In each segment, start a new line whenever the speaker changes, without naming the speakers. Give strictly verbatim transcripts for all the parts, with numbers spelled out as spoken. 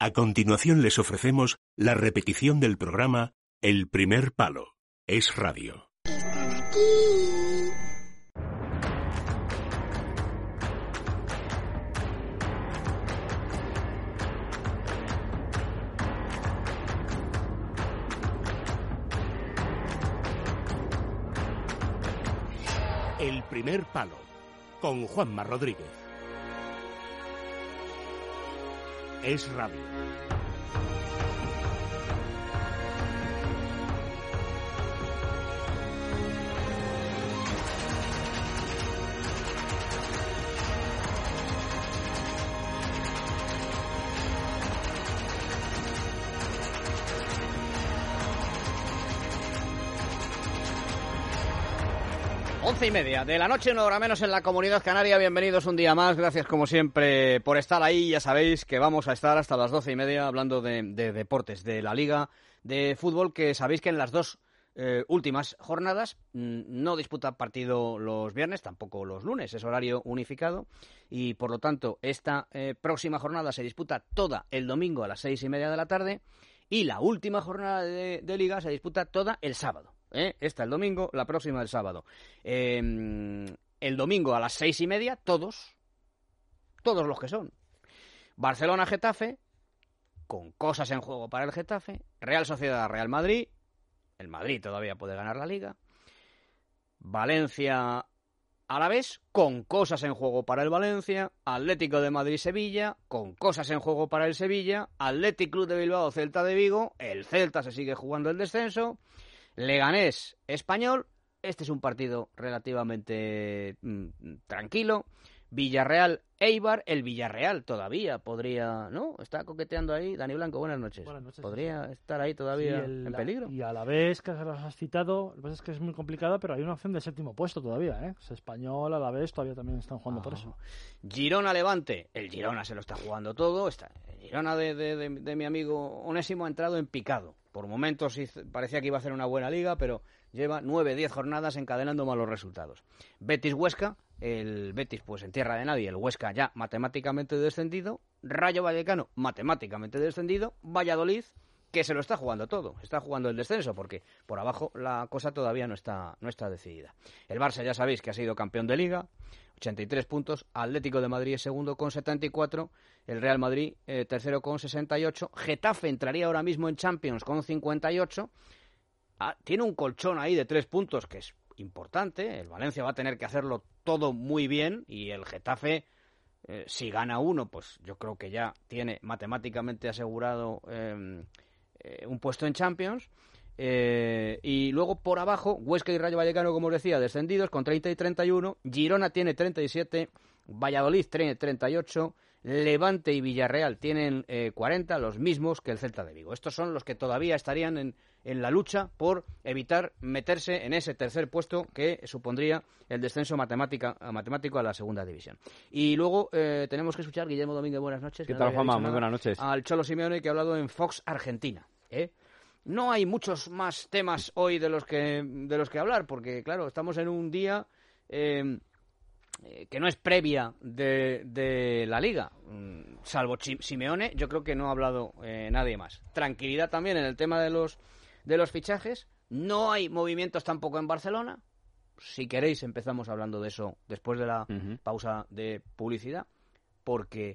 A continuación les ofrecemos la repetición del programa El Primer Palo. Es Radio.
Están aquí.
El Primer Palo, con Juanma Rodríguez. Es Radio.
Once y media de la noche, una hora menos en la Comunidad Canaria. Bienvenidos un día más. Gracias, como siempre, por estar ahí. Ya sabéis que vamos a estar hasta las doce y media hablando de, de deportes, de la Liga de Fútbol, que sabéis que en las dos eh, últimas jornadas mmm, no disputa partido los viernes, tampoco los lunes. Es horario unificado y, por lo tanto, esta eh, próxima jornada se disputa toda el domingo a las seis y media de la tarde y la última jornada de, de Liga se disputa toda el sábado. ¿Eh? Esta el domingo, la próxima el sábado. Eh, el domingo a las seis y media, todos, todos los que son. Barcelona-Getafe, con cosas en juego para el Getafe. Real Sociedad-Real Madrid, el Madrid todavía puede ganar la Liga. Valencia-Alavés, con cosas en juego para el Valencia. Atlético de Madrid-Sevilla, con cosas en juego para el Sevilla. Athletic Club de Bilbao-Celta de Vigo, el Celta se sigue jugando el descenso. Leganés Español, este es un partido relativamente mmm, tranquilo. Villarreal Eibar, el Villarreal todavía podría, ¿no? Está coqueteando ahí. Dani Blanco, buenas noches.
Buenas noches.
¿Podría sí. estar ahí todavía sí, el, en peligro?
Y a la vez que se los has citado, lo que pasa es que es muy complicado, pero hay una opción de séptimo puesto todavía, ¿eh? Es Español, a la vez todavía también están jugando oh. por eso.
Girona Levante, el Girona se lo está jugando todo. Está, el Girona de, de, de, de mi amigo Onésimo ha entrado en picado. Por momentos parecía que iba a hacer una buena liga, pero lleva nueve, diez jornadas encadenando malos resultados. Betis-Huesca, el Betis pues en tierra de nadie, el Huesca ya matemáticamente descendido. Rayo Vallecano, matemáticamente descendido. Valladolid, que se lo está jugando todo, está jugando el descenso, porque por abajo la cosa todavía no está, no está decidida. El Barça ya sabéis que ha sido campeón de Liga, ochenta y tres puntos. Atlético de Madrid es segundo con setenta y cuatro. El Real Madrid eh, tercero con sesenta y ocho. Getafe entraría ahora mismo en Champions con cincuenta y ocho. Ah, tiene un colchón ahí de tres puntos que es importante. El Valencia va a tener que hacerlo todo muy bien y el Getafe, eh, si gana uno, pues yo creo que ya tiene matemáticamente asegurado eh, eh, un puesto en Champions. Eh, y luego por abajo, Huesca y Rayo Vallecano, como os decía, descendidos con treinta y treinta y uno. Girona tiene treinta y siete. Valladolid tiene treinta y ocho. Levante y Villarreal tienen eh, cuarenta, los mismos que el Celta de Vigo. Estos son los que todavía estarían en, en la lucha por evitar meterse en ese tercer puesto que supondría el descenso matemática, matemático a la segunda división. Y luego eh, tenemos que escuchar, Guillermo Domínguez, buenas noches.
¿Qué tal, no Juanma? Muy buenas noches.
Al Cholo Simeone, que ha hablado en Fox Argentina. ¿eh? No hay muchos más temas hoy de los que, de los que hablar, porque, claro, estamos en un día... Eh, Eh, que no es previa de, de la Liga, mm, salvo Simeone, yo creo que no ha hablado eh, nadie más. Tranquilidad también en el tema de los de los fichajes. No hay movimientos tampoco en Barcelona. Si queréis empezamos hablando de eso después de la uh-huh. pausa de publicidad, porque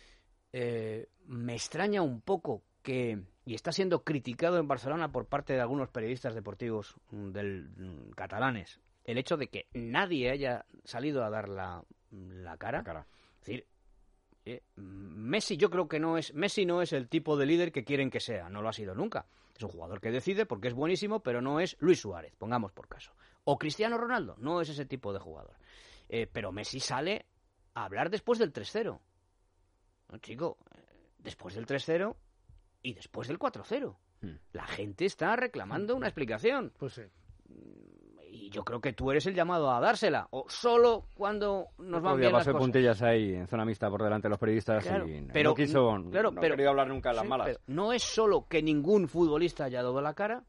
eh, me extraña un poco que, y está siendo criticado en Barcelona por parte de algunos periodistas deportivos del, mm, catalanes, el hecho de que nadie haya salido a dar la, la cara. La cara. Es decir, eh, Messi yo creo que no es... Messi no es el tipo de líder que quieren que sea. No lo ha sido nunca. Es un jugador que decide porque es buenísimo, pero no es Luis Suárez, pongamos por caso. O Cristiano Ronaldo, no es ese tipo de jugador. Eh, pero Messi sale a hablar después del tres cero. No, chico, eh, después del tres cero y después del cuatro cero. Hmm. La gente está reclamando una explicación.
Pues sí.
Y yo creo que tú eres el llamado a dársela. O solo cuando nos van bien las cosas.
Puntillas ahí en zona mixta por delante de los periodistas
claro,
y
pero,
no quiso,
claro,
no
pero,
ha querido hablar nunca en las
sí,
malas.
Pero no es solo que ningún futbolista haya dado la cara,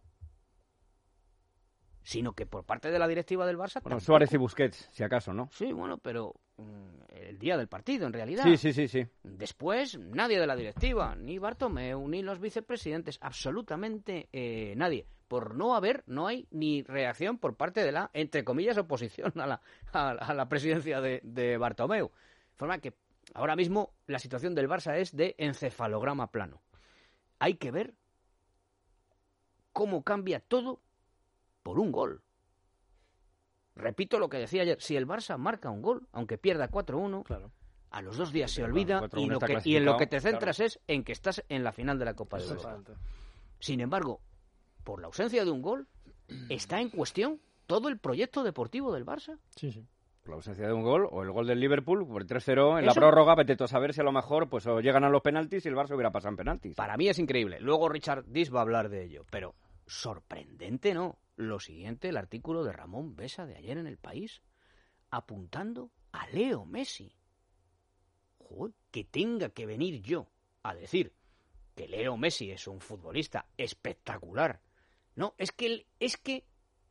sino que por parte de la directiva del Barça...
Bueno,
tampoco.
Suárez y Busquets, si acaso, ¿no?
Sí, bueno, pero el día del partido, en realidad.
Sí, sí, sí, sí.
Después, nadie de la directiva, ni Bartomeu, ni los vicepresidentes, absolutamente eh, nadie. Por no haber, no hay ni reacción por parte de la, entre comillas, oposición a la, a, a la presidencia de, de Bartomeu. De forma que ahora mismo la situación del Barça es de encefalograma plano. Hay que ver cómo cambia todo por un gol. Repito lo que decía ayer, si el Barça marca un gol, aunque pierda cuatro uno,
Claro.
a los dos días
Sí,
se
bueno,
olvida
cuatro
y,
uno
lo
está
que, y en lo que te
clasificado,
centras es en que estás en la final de la Copa de Europa.
Exactamente.
Sin embargo, por la ausencia de un gol, está en cuestión todo el proyecto deportivo del Barça.
Sí, sí.
La ausencia de un gol o el gol del Liverpool por el tres cero en la
Eso-
prórroga, vete tú a saber si a lo mejor pues o llegan a los penaltis y el Barça hubiera pasado en penaltis.
Para mí es increíble. Luego Richard Dis va a hablar de ello, pero sorprendente no. Lo siguiente, el artículo de Ramón Besa de ayer en El País, apuntando a Leo Messi. Joder, que tenga que venir yo a decir que Leo Messi es un futbolista espectacular. No, es que es que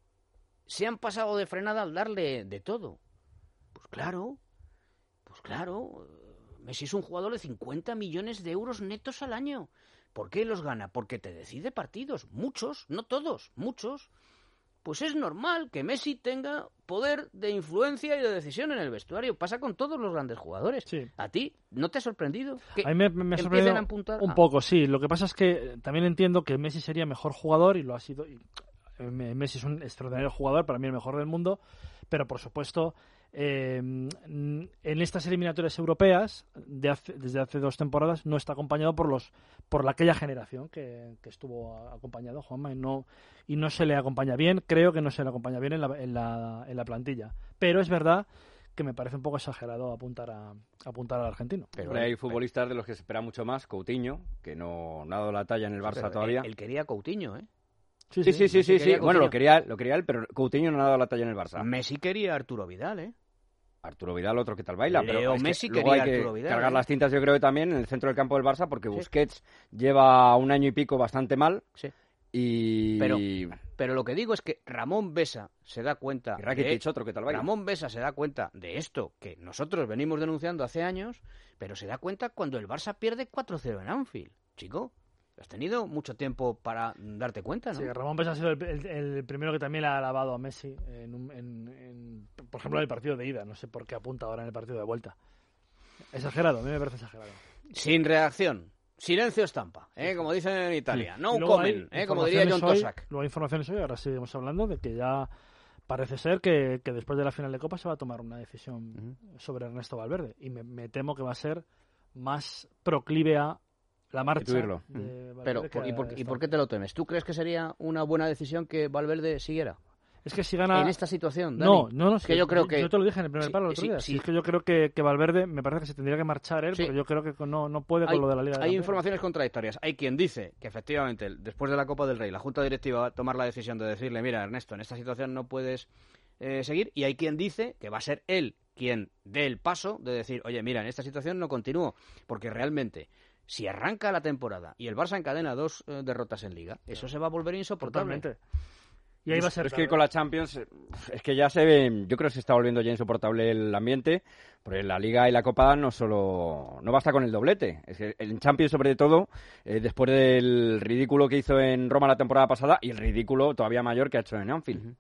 se han pasado de frenada al darle de todo. Pues claro, pues claro, Messi es un jugador de cincuenta millones de euros netos al año. ¿Por qué los gana? Porque te decide partidos, muchos, no todos, muchos. Pues es normal que Messi tenga poder de influencia y de decisión en el vestuario. Pasa con todos los grandes jugadores.
Sí.
¿A ti no te ha sorprendido que
A mí me, me ha
empiecen
sorprendido
a apuntar?
un
Ah,
poco, sí. Lo que pasa es que también entiendo que Messi sería mejor jugador y lo ha sido. y, eh, Messi es un extraordinario jugador, para mí el mejor del mundo, pero por supuesto eh, en estas eliminatorias europeas de hace, desde hace dos temporadas no está acompañado por los por la, aquella generación que, que estuvo acompañado, Juanma, y no y no se le acompaña bien. Creo que no se le acompaña bien en la, en la, en la plantilla, pero es verdad que me parece un poco exagerado apuntar a apuntar al argentino.
pero
Hombre, hay
él-
futbolistas de los que se espera mucho más, Coutinho, que no, no ha dado la talla en el Barça
pero
todavía.
Él, él quería a Coutinho, ¿eh?
Sí, sí, sí,
Messi
sí, sí.
quería
Bueno, lo
Coutinho.
quería, lo quería él, pero Coutinho no ha dado la talla en el Barça.
Messi quería a Arturo Vidal, ¿eh?
Arturo Vidal, otro que tal baila,
Leo
pero es que
Messi
luego
quería
hay que
Arturo Vidal,
cargar
¿eh?
las tintas, yo creo que también en el centro del campo del Barça, porque
Sí.
Busquets lleva un año y pico bastante mal
Sí.
y...
Pero- Pero lo que digo es que Ramón Besa se da cuenta...
y Rakitic,
de-
otro que tal baila.
Ramón Besa se da cuenta de esto que nosotros venimos denunciando hace años, pero se da cuenta cuando el Barça pierde cuatro cero en Anfield. Chico, has tenido mucho tiempo para darte cuenta, ¿no?
Sí, Ramón Besa ha sido el, el- el primero que también le ha alabado a Messi, en, un- en- en- por ejemplo, en el partido de ida. No sé por qué apunta ahora en el partido de vuelta. Exagerado, a mí me parece exagerado.
Sin reacción. Silencio estampa, ¿eh? Como dicen en Italia.
Y
No
luego hay
comen, ¿eh? Como diría John
informaciones hoy-
Tosak.
Luego hay informaciones hoy, ahora seguimos hablando, de que ya parece ser que, que después de la final de Copa se va a tomar una decisión sobre Ernesto Valverde. Y me, me temo que va a ser más proclive a la marcha
Sustituirlo.
de Valverde
Pero,
que
por- ¿y,
a
por, ¿y
esta.
por qué te lo temes? ¿Tú crees que sería una buena decisión que Valverde siguiera?
Es que si gana...
En esta situación, Dani.
No, no, no.
Es
sí,
que yo creo que...
Yo te lo dije en el primer
Sí,
palo el otro
sí,
día.
sí.
Sí, es que yo creo que, que Valverde me parece que se tendría que marchar él,
Sí.
porque yo creo que no, no puede con
Hay,
lo de la Liga de
hay
Campeones.
informaciones contradictorias. Hay quien dice que efectivamente, después de la Copa del Rey, la Junta Directiva va a tomar la decisión de decirle, mira, Ernesto, en esta situación no puedes eh, seguir. Y hay quien dice que va a ser él quien dé el paso de decir, oye, mira, en esta situación no continúo. Porque realmente, si arranca la temporada y el Barça encadena dos eh, derrotas en Liga, eso se va a volver insoportable.
Totalmente. Y ahí va a ser
Pero es
clave.
que con la Champions, eh, es que ya se ve, yo creo que se está volviendo ya insoportable el ambiente, porque la Liga y la Copa no solo, no basta con el doblete. Es que en Champions, sobre todo, eh, después del ridículo que hizo en Roma la temporada pasada y el ridículo todavía mayor que ha hecho en Anfield.
Uh-huh.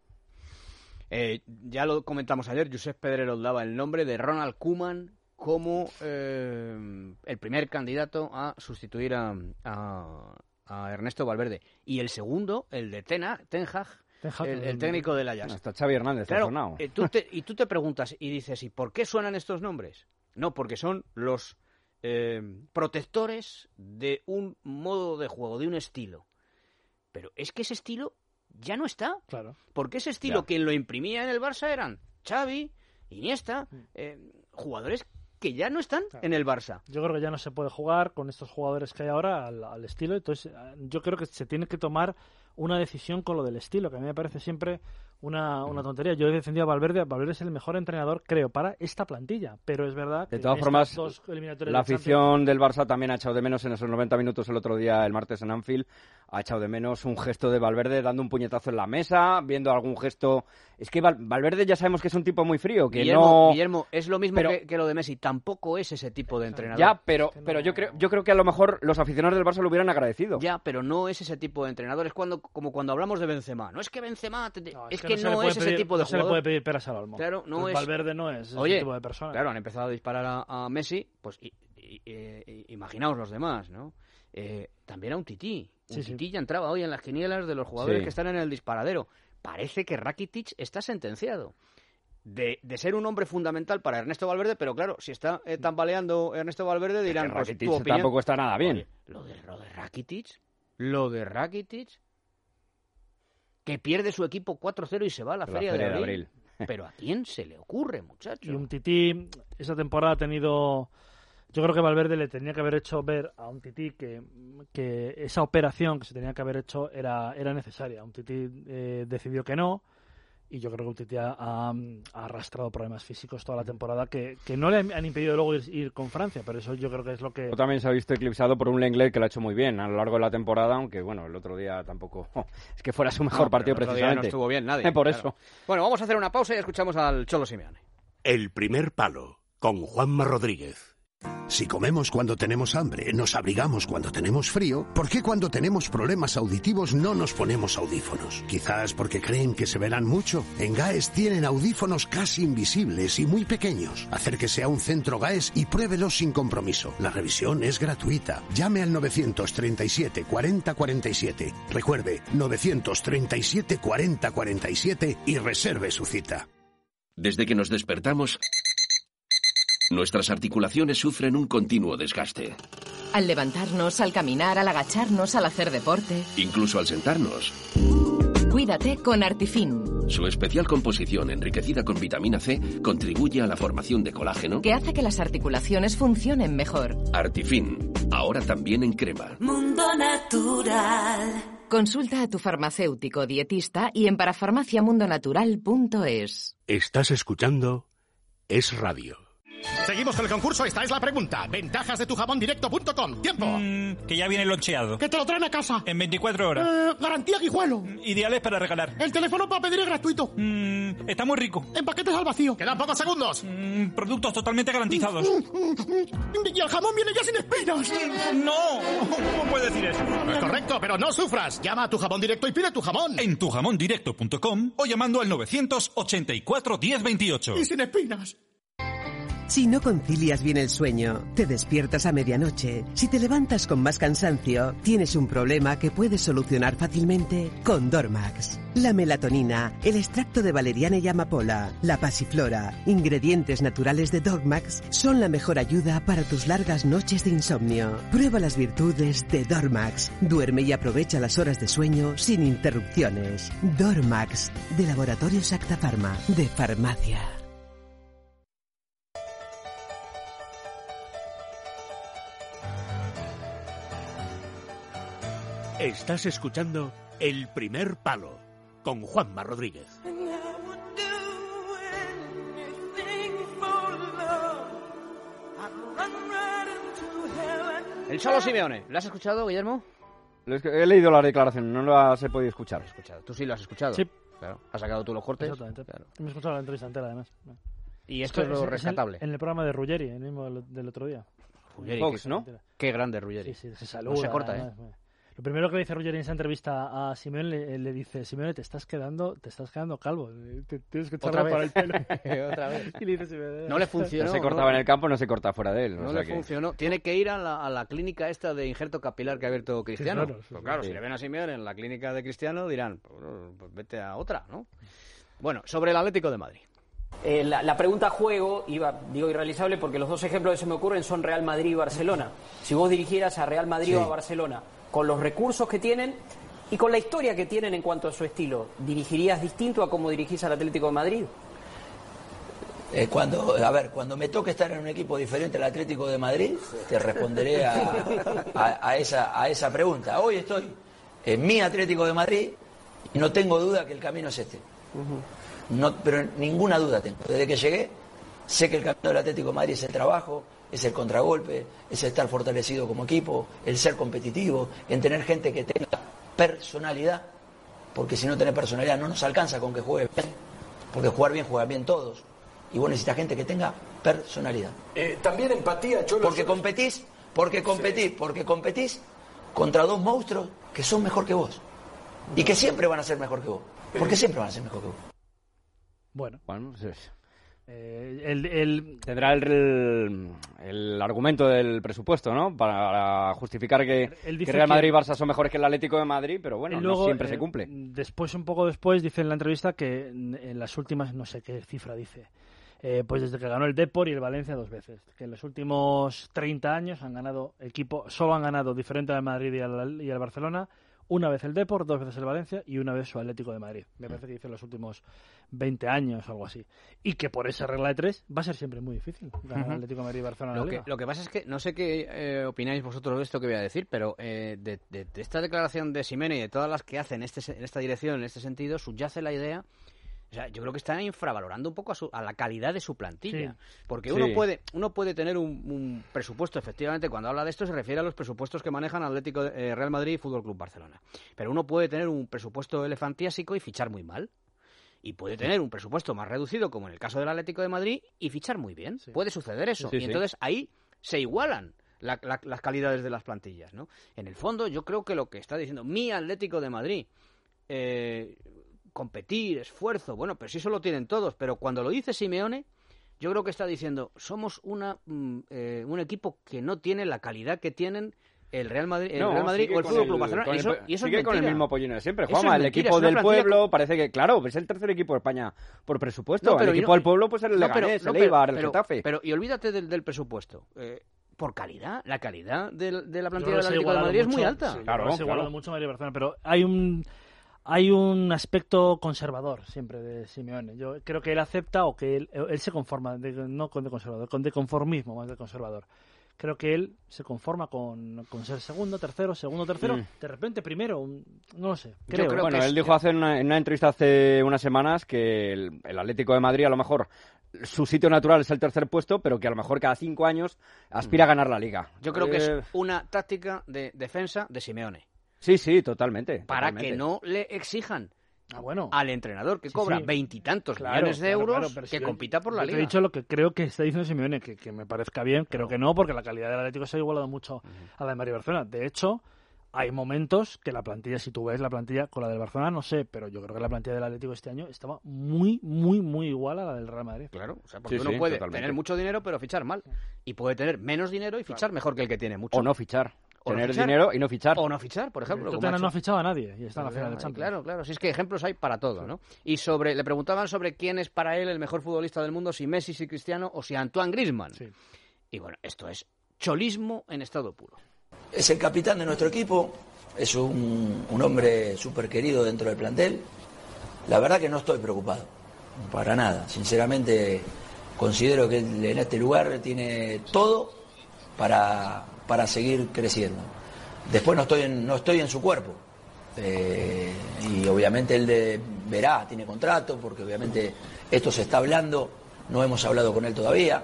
Eh, ya lo comentamos ayer, Josep Pedrerol daba el nombre de Ronald Koeman como eh, el primer candidato a sustituir a, a, a Ernesto Valverde. Y el segundo, el de Tena, Ten Hag,
Ten Hag,
el, el técnico del Ajax.
Hasta Xavi Hernández ha
Claro,
sonado.
eh, tú te, y tú te preguntas y dices, ¿y por qué suenan estos nombres? No, porque son los eh, protectores de un modo de juego, de un estilo. Pero es que ese estilo ya no está.
Claro.
Porque ese estilo,
Ya.
quien lo imprimía en el Barça eran Xavi, Iniesta, eh, jugadores que ya no están
Claro.
en el Barça.
Yo creo que ya no se puede jugar con estos jugadores que hay ahora al, al estilo. Entonces, eh, yo creo que se tiene que tomar una decisión con lo del estilo, que a mí me parece siempre una, una tontería. Yo he defendido a Valverde. Valverde es el mejor entrenador, creo, para esta plantilla. Pero es verdad que
De todas
en
formas,
estas dos eliminatorias
La
de Champions-
afición del Barça también ha echado de menos en esos noventa minutos el otro día, el martes en Anfield, ha echado de menos un gesto de Valverde dando un puñetazo en la mesa, viendo algún gesto... Es que Val- Valverde ya sabemos que es un tipo muy frío, que
Guillermo,
no...
Guillermo, es lo mismo
pero...
que, que lo de Messi, tampoco es ese tipo de entrenador.
Ya, pero, pero yo creo yo creo que a lo mejor los aficionados del Barça lo hubieran agradecido.
Ya, pero no es ese tipo de entrenador, es cuando, como cuando hablamos de Benzema. No es que Benzema, te,
No,
es,
es
que,
que
no,
no se le
es
puede
ese
pedir-
tipo de
no se le
jugador.
puede pedir peras al olmo.
Claro, no
Pues
es...
Valverde no es ese
Oye,
tipo de persona.
Claro, han empezado a disparar a, a Messi, pues y, y, y, imaginaos los demás, ¿no? Eh, también a un Tití. Un
Sí, sí.
Tití ya entraba hoy en las quinielas de los jugadores
Sí.
que están en el disparadero. Parece que Rakitic está sentenciado. De, de ser un hombre fundamental para Ernesto Valverde, pero claro, si está eh, tambaleando Ernesto Valverde dirán,
Que
pues
Rakitic
tu opinión...
tampoco está nada bien.
Oye, lo de, lo de Rakitic, lo de Rakitic, que pierde su equipo cuatro cero y se va a la,
La
feria,
Feria
de
de
abril. Pero ¿a quién se le ocurre, muchacho?
Y un Tití, esa temporada ha tenido... Yo creo que Valverde le tenía que haber hecho ver a un Tití que, que esa operación que se tenía que haber hecho era, era necesaria. Un Tití eh, decidió que no, y yo creo que un Tití ha, ha- ha arrastrado problemas físicos toda la temporada que, que no le han impedido luego ir, ir con Francia, pero eso yo creo que es lo que...
Luego también se ha visto eclipsado por un Lenglet que lo ha hecho muy bien a lo largo de la temporada, aunque bueno, el otro día tampoco es que fuera su mejor
No,
partido
pero el otro día
precisamente.
no estuvo bien nadie.
Por
claro.
eso.
Bueno, vamos a hacer una pausa y escuchamos al Cholo Simeone.
El primer palo, con Juanma Rodríguez.
Si comemos cuando tenemos hambre, nos abrigamos cuando tenemos frío, ¿por qué cuando tenemos problemas auditivos no nos ponemos audífonos? Quizás porque creen que se verán mucho. En GAES tienen audífonos casi invisibles y muy pequeños. Acérquese a un centro GAES y pruébelos sin compromiso. La revisión es gratuita. Llame al novecientos treinta y siete cuarenta cuarenta y siete. Recuerde, novecientos treinta y siete cuarenta cuarenta y siete y reserve su cita.
Desde que nos despertamos, nuestras articulaciones sufren un continuo desgaste.
Al levantarnos, al caminar, al agacharnos, al hacer deporte.
Incluso al sentarnos.
Cuídate con Artifin,
Su especial composición enriquecida con vitamina C contribuye a la formación de colágeno.
que hace que las articulaciones funcionen mejor.
Artifin, ahora también en crema.
Mundo Natural.
Consulta a tu farmacéutico dietista y en parafarmaciamundonatural punto es.
Estás escuchando Es Radio.
Seguimos con el concurso, esta es la pregunta. Ventajas de tu jamón directo punto com. ¡Tiempo!
Mm, que ya viene loncheado.
Que te lo traen a casa.
En veinticuatro horas.
Eh, garantía Guijuelo.
Ideales para regalar.
El teléfono para pedir es gratuito.
Mm, está muy rico.
En paquetes al vacío. Quedan pocos segundos.
Mm, productos totalmente garantizados.
Y el jamón viene ya sin espinas.
No, ¿cómo puedes decir eso?
No es correcto, pero no sufras. Llama a tu jamón directo y pide tu jamón.
En tu jamón directo punto com o llamando al novecientos ochenta y cuatro diez veintiocho.
Y sin espinas.
Si no concilias bien el sueño, te despiertas a medianoche, si te levantas con más cansancio, tienes un problema que puedes solucionar fácilmente con Dormax. La melatonina, el extracto de valeriana y amapola, la pasiflora, ingredientes naturales de Dormax, son la mejor ayuda para tus largas noches de insomnio. Prueba las virtudes de Dormax. Duerme y aprovecha las horas de sueño sin interrupciones. Dormax, de Laboratorios Acta Pharma, de Farmacia.
Estás escuchando El primer palo, con Juanma Rodríguez.
El Cholo Simeone. ¿Lo has escuchado, Guillermo?
He leído la declaración, no las he podido escuchar.
Escuchado. ¿Tú sí lo has escuchado?
Sí.
Claro. ¿Has sacado tú los cortes?
Exactamente.
Claro.
Me he escuchado la entrevista entera, además.
Y esto es lo
en-
rescatable.
En el programa de Ruggeri, el mismo del, del otro día.
Ruggeri,
Fox,
qué-
¿no?
Qué grande Ruggeri.
Sí, sí, se saluda.
No se corta, ¿eh?
además. Lo primero que le dice Ruggeri en esa entrevista a Simeone, le, le dice, Simeone, te estás quedando, te estás quedando calvo. Te- tienes que
Otra
echarlo para el
vez.
pelo.
Otra vez.
Y le dice Simeone,
No le funcionó.
No se cortaba en el campo, no se corta fuera de él.
No
o sea
le
que-
funcionó. Tiene que ir a la, a la clínica esta de injerto capilar que ha abierto Cristiano.
claro, sí,
Pues
sí.
claro,
Sí.
si le ven a Simeone en la clínica de Cristiano, dirán, pues, pues vete a otra, ¿no? Bueno, sobre el Atlético de Madrid.
Eh, la, la pregunta juego, iba, digo irrealizable porque los dos ejemplos que se me ocurren son Real Madrid y Barcelona. Si vos dirigieras a Real Madrid
Sí.
o a Barcelona, con los recursos que tienen y con la historia que tienen en cuanto a su estilo, ¿dirigirías distinto a cómo dirigís al Atlético de Madrid?
Eh, cuando, a ver, cuando me toque estar en un equipo diferente al Atlético de Madrid, te responderé a, a- a esa, a esa pregunta. Hoy estoy en mi Atlético de Madrid y no tengo duda que el camino es este. No, pero ninguna duda tengo. Desde que llegué, sé que el camino del Atlético de Madrid es el trabajo, es el contragolpe, es estar fortalecido como equipo, el ser competitivo, en tener gente que tenga personalidad, porque si no tenés personalidad no nos alcanza con que juegue bien, porque jugar bien juegan bien todos, y vos necesitas gente que tenga personalidad.
Eh, también empatía, Cholo.
Porque competís, porque competís, sí. porque competís contra dos monstruos que son mejor que vos, y que siempre van a ser mejor que vos, porque siempre van a ser mejor que vos.
Bueno,
bueno, sí.
Eh, el, el...
Tendrá el, el, el argumento del presupuesto, ¿no? Para justificar que, que Real Madrid y Barça son mejores que el Atlético de Madrid, pero bueno, luego, no siempre eh, se cumple.
Después, un poco después, dice en la entrevista que en las últimas, no sé qué cifra dice, eh, pues desde que ganó el Depor y el Valencia dos veces, que en los últimos treinta años han ganado equipo, solo han ganado diferente al Madrid y al, y al Barcelona, una vez el Depor, dos veces el Valencia y una vez su Atlético de Madrid. Me parece que dice en los últimos veinte años o algo así. Y que por esa regla de tres va a ser siempre muy difícil ganar uh-huh. Atlético de Madrid y Barcelona.
Lo que, lo que pasa es que no sé qué eh, opináis vosotros de esto que voy a decir, pero eh, de, de, de esta declaración de Simeone y de todas las que hacen este, en esta dirección, en este sentido, subyace la idea. O sea, yo creo que están infravalorando un poco a, su, a la calidad de su plantilla. Sí. Porque uno, sí. puede, uno puede tener un, un presupuesto, efectivamente, cuando habla de esto se refiere a los presupuestos que manejan Atlético, eh, Real Madrid y Fútbol Club Barcelona. Pero uno puede tener un presupuesto elefantiásico y fichar muy mal. Y puede tener un presupuesto más reducido, como en el caso del Atlético de Madrid, y fichar muy bien. Sí. Puede suceder eso. Sí, sí, y entonces sí. ahí se igualan la, la, las calidades de las plantillas, ¿no? En el fondo, yo creo que lo que está diciendo mi Atlético de Madrid... Eh, competir, esfuerzo, bueno, pero sí eso lo tienen todos, pero cuando lo dice Simeone, yo creo que está diciendo, somos una mm, eh, un equipo que no tiene la calidad que tienen el Real Madrid, el
no,
Real Madrid o el Fútbol Club Barcelona.
Y
eso, y eso
sigue
es
con el mismo pollino de siempre. Juanma,
es
el
mentira,
equipo del pueblo
con...
parece que, claro, es el tercer equipo de España por presupuesto.
No, pero
el equipo
no,
del pueblo pues el
no,
Leganés,
pero,
el
no,
Eibar,
pero,
el Getafe.
Pero, y olvídate del, del presupuesto. Eh, por calidad, la calidad de, de la plantilla del Atlético de Madrid mucho, es muy alta.
Sí,
claro,
se
claro.
mucho Madrid y Barcelona, pero hay un... Hay un aspecto conservador siempre de Simeone. Yo creo que él acepta o que él, él se conforma, de, no con de conservador, con de conformismo más de conservador. Creo que él se conforma con, con ser segundo, tercero, segundo, tercero, mm. de repente primero, un, no lo sé. Creo.
Yo creo bueno,
que
él
es,
dijo hace una, en una entrevista hace unas semanas que el, el Atlético de Madrid a lo mejor su sitio natural es el tercer puesto, pero que a lo mejor cada cinco años aspira a ganar la Liga.
Yo creo
eh...
que es una táctica de defensa de Simeone.
Sí, sí, totalmente.
Para
totalmente.
que no le exijan
ah, bueno.
al entrenador que
sí,
cobra
sí.
veintitantos
claro,
millones de
claro,
euros
claro,
que
si
compita por la
yo
Liga.
Te he dicho lo que creo que está diciendo Simeone, que, que me parezca bien, creo no. que no, porque la calidad del Atlético se ha igualado mucho uh-huh. a la de Madrid y Barcelona. De hecho, hay momentos que la plantilla, si tú ves la plantilla con la del Barcelona, no sé, pero yo creo que la plantilla del Atlético este año estaba muy, muy, muy igual a la del Real Madrid.
Claro, o sea, porque
sí,
uno
sí,
puede
totalmente.
tener mucho dinero pero fichar mal, y puede tener menos dinero y fichar claro. mejor que el que tiene mucho.
O no fichar.
O
tener
no fichar,
dinero y no fichar.
O no fichar, por ejemplo.
El Tottenham no ha fichado a nadie y está en la final de Champions.
Claro, claro. Si es que ejemplos hay para todo, ¿no? Y sobre le preguntaban sobre quién es para él el mejor futbolista del mundo, si Messi, si Cristiano o si Antoine Griezmann. Sí. Y bueno, esto es cholismo en estado puro.
Es el capitán de nuestro equipo, es un, un hombre súper querido dentro del plantel. La verdad que no estoy preocupado, para nada. Sinceramente considero que él en este lugar tiene todo para... para seguir creciendo. Después no estoy en, no estoy en su cuerpo. Eh, y obviamente él de, verá, tiene contrato, porque obviamente esto se está hablando, no hemos hablado con él todavía.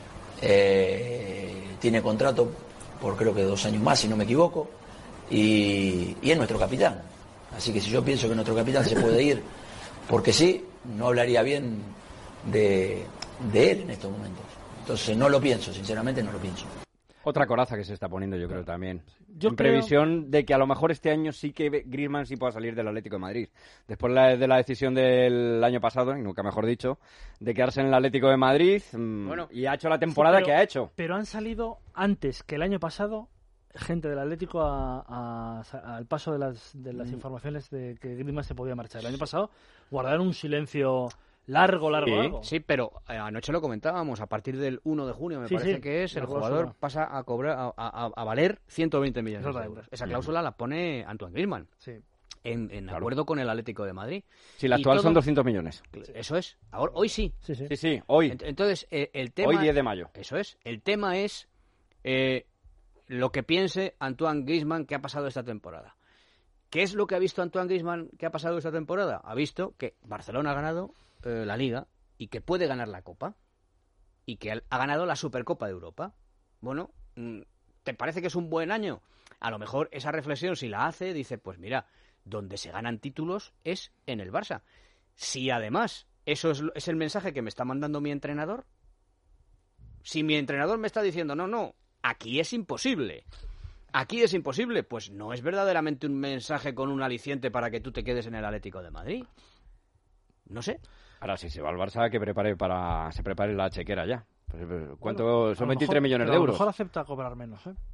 Eh, tiene contrato por creo que dos años más, si no me equivoco, y, y es nuestro capitán. Así que si yo pienso que nuestro capitán se puede ir, porque sí, no hablaría bien de, de él en estos momentos. Entonces no lo pienso, sinceramente no lo pienso.
Otra coraza que se está poniendo, yo creo, también.
Yo
en
creo...
previsión de que a lo mejor este año sí que Griezmann sí pueda salir del Atlético de Madrid. Después de la decisión del año pasado, y nunca mejor dicho, de quedarse en el Atlético de Madrid, bueno, y ha hecho la temporada
sí, pero,
que ha hecho.
Pero han salido antes que el año pasado gente del Atlético a, a, a, al paso de las, de las mm. informaciones de que Griezmann se podía marchar. El año pasado guardaron un silencio... Largo, largo,
sí,
largo.
Sí, pero eh, anoche lo comentábamos, a partir del uno de junio, me
sí,
parece
sí,
que es, el jugador
cláusula.
pasa a cobrar a, a, a valer ciento veinte millones de euros. Esa cláusula
uh-huh.
la pone Antoine Griezmann.
Sí.
En, en
claro.
acuerdo con el Atlético de Madrid.
Sí, la actual todo... son doscientos millones.
Eso es. Ahora, hoy sí.
Sí, sí, sí, sí hoy.
Entonces, eh, el tema...
Hoy diez de mayo.
Eso es. El tema es eh, lo que piense Antoine Griezmann que ha pasado esta temporada. ¿Qué es lo que ha visto Antoine Griezmann que ha pasado esta temporada? Ha visto que Barcelona ha ganado eh, la Liga y que puede ganar la Copa y que ha ganado la Supercopa de Europa. Bueno, ¿te parece que es un buen año? A lo mejor esa reflexión, si la hace, dice, pues mira, donde se ganan títulos es en el Barça. Si además eso es, es el mensaje que me está mandando mi entrenador, si mi entrenador me está diciendo, no, no, aquí es imposible, aquí es imposible, pues no es verdaderamente un mensaje con un aliciente para que tú te quedes en el Atlético de Madrid. No sé.
Ahora, si se va al Barça, que prepare para se prepare la chequera ya. ¿Cuánto?
Bueno,
son
a lo
veintitrés
mejor-
millones de
pero
euros.
A lo mejor acepta cobrar menos, ¿eh?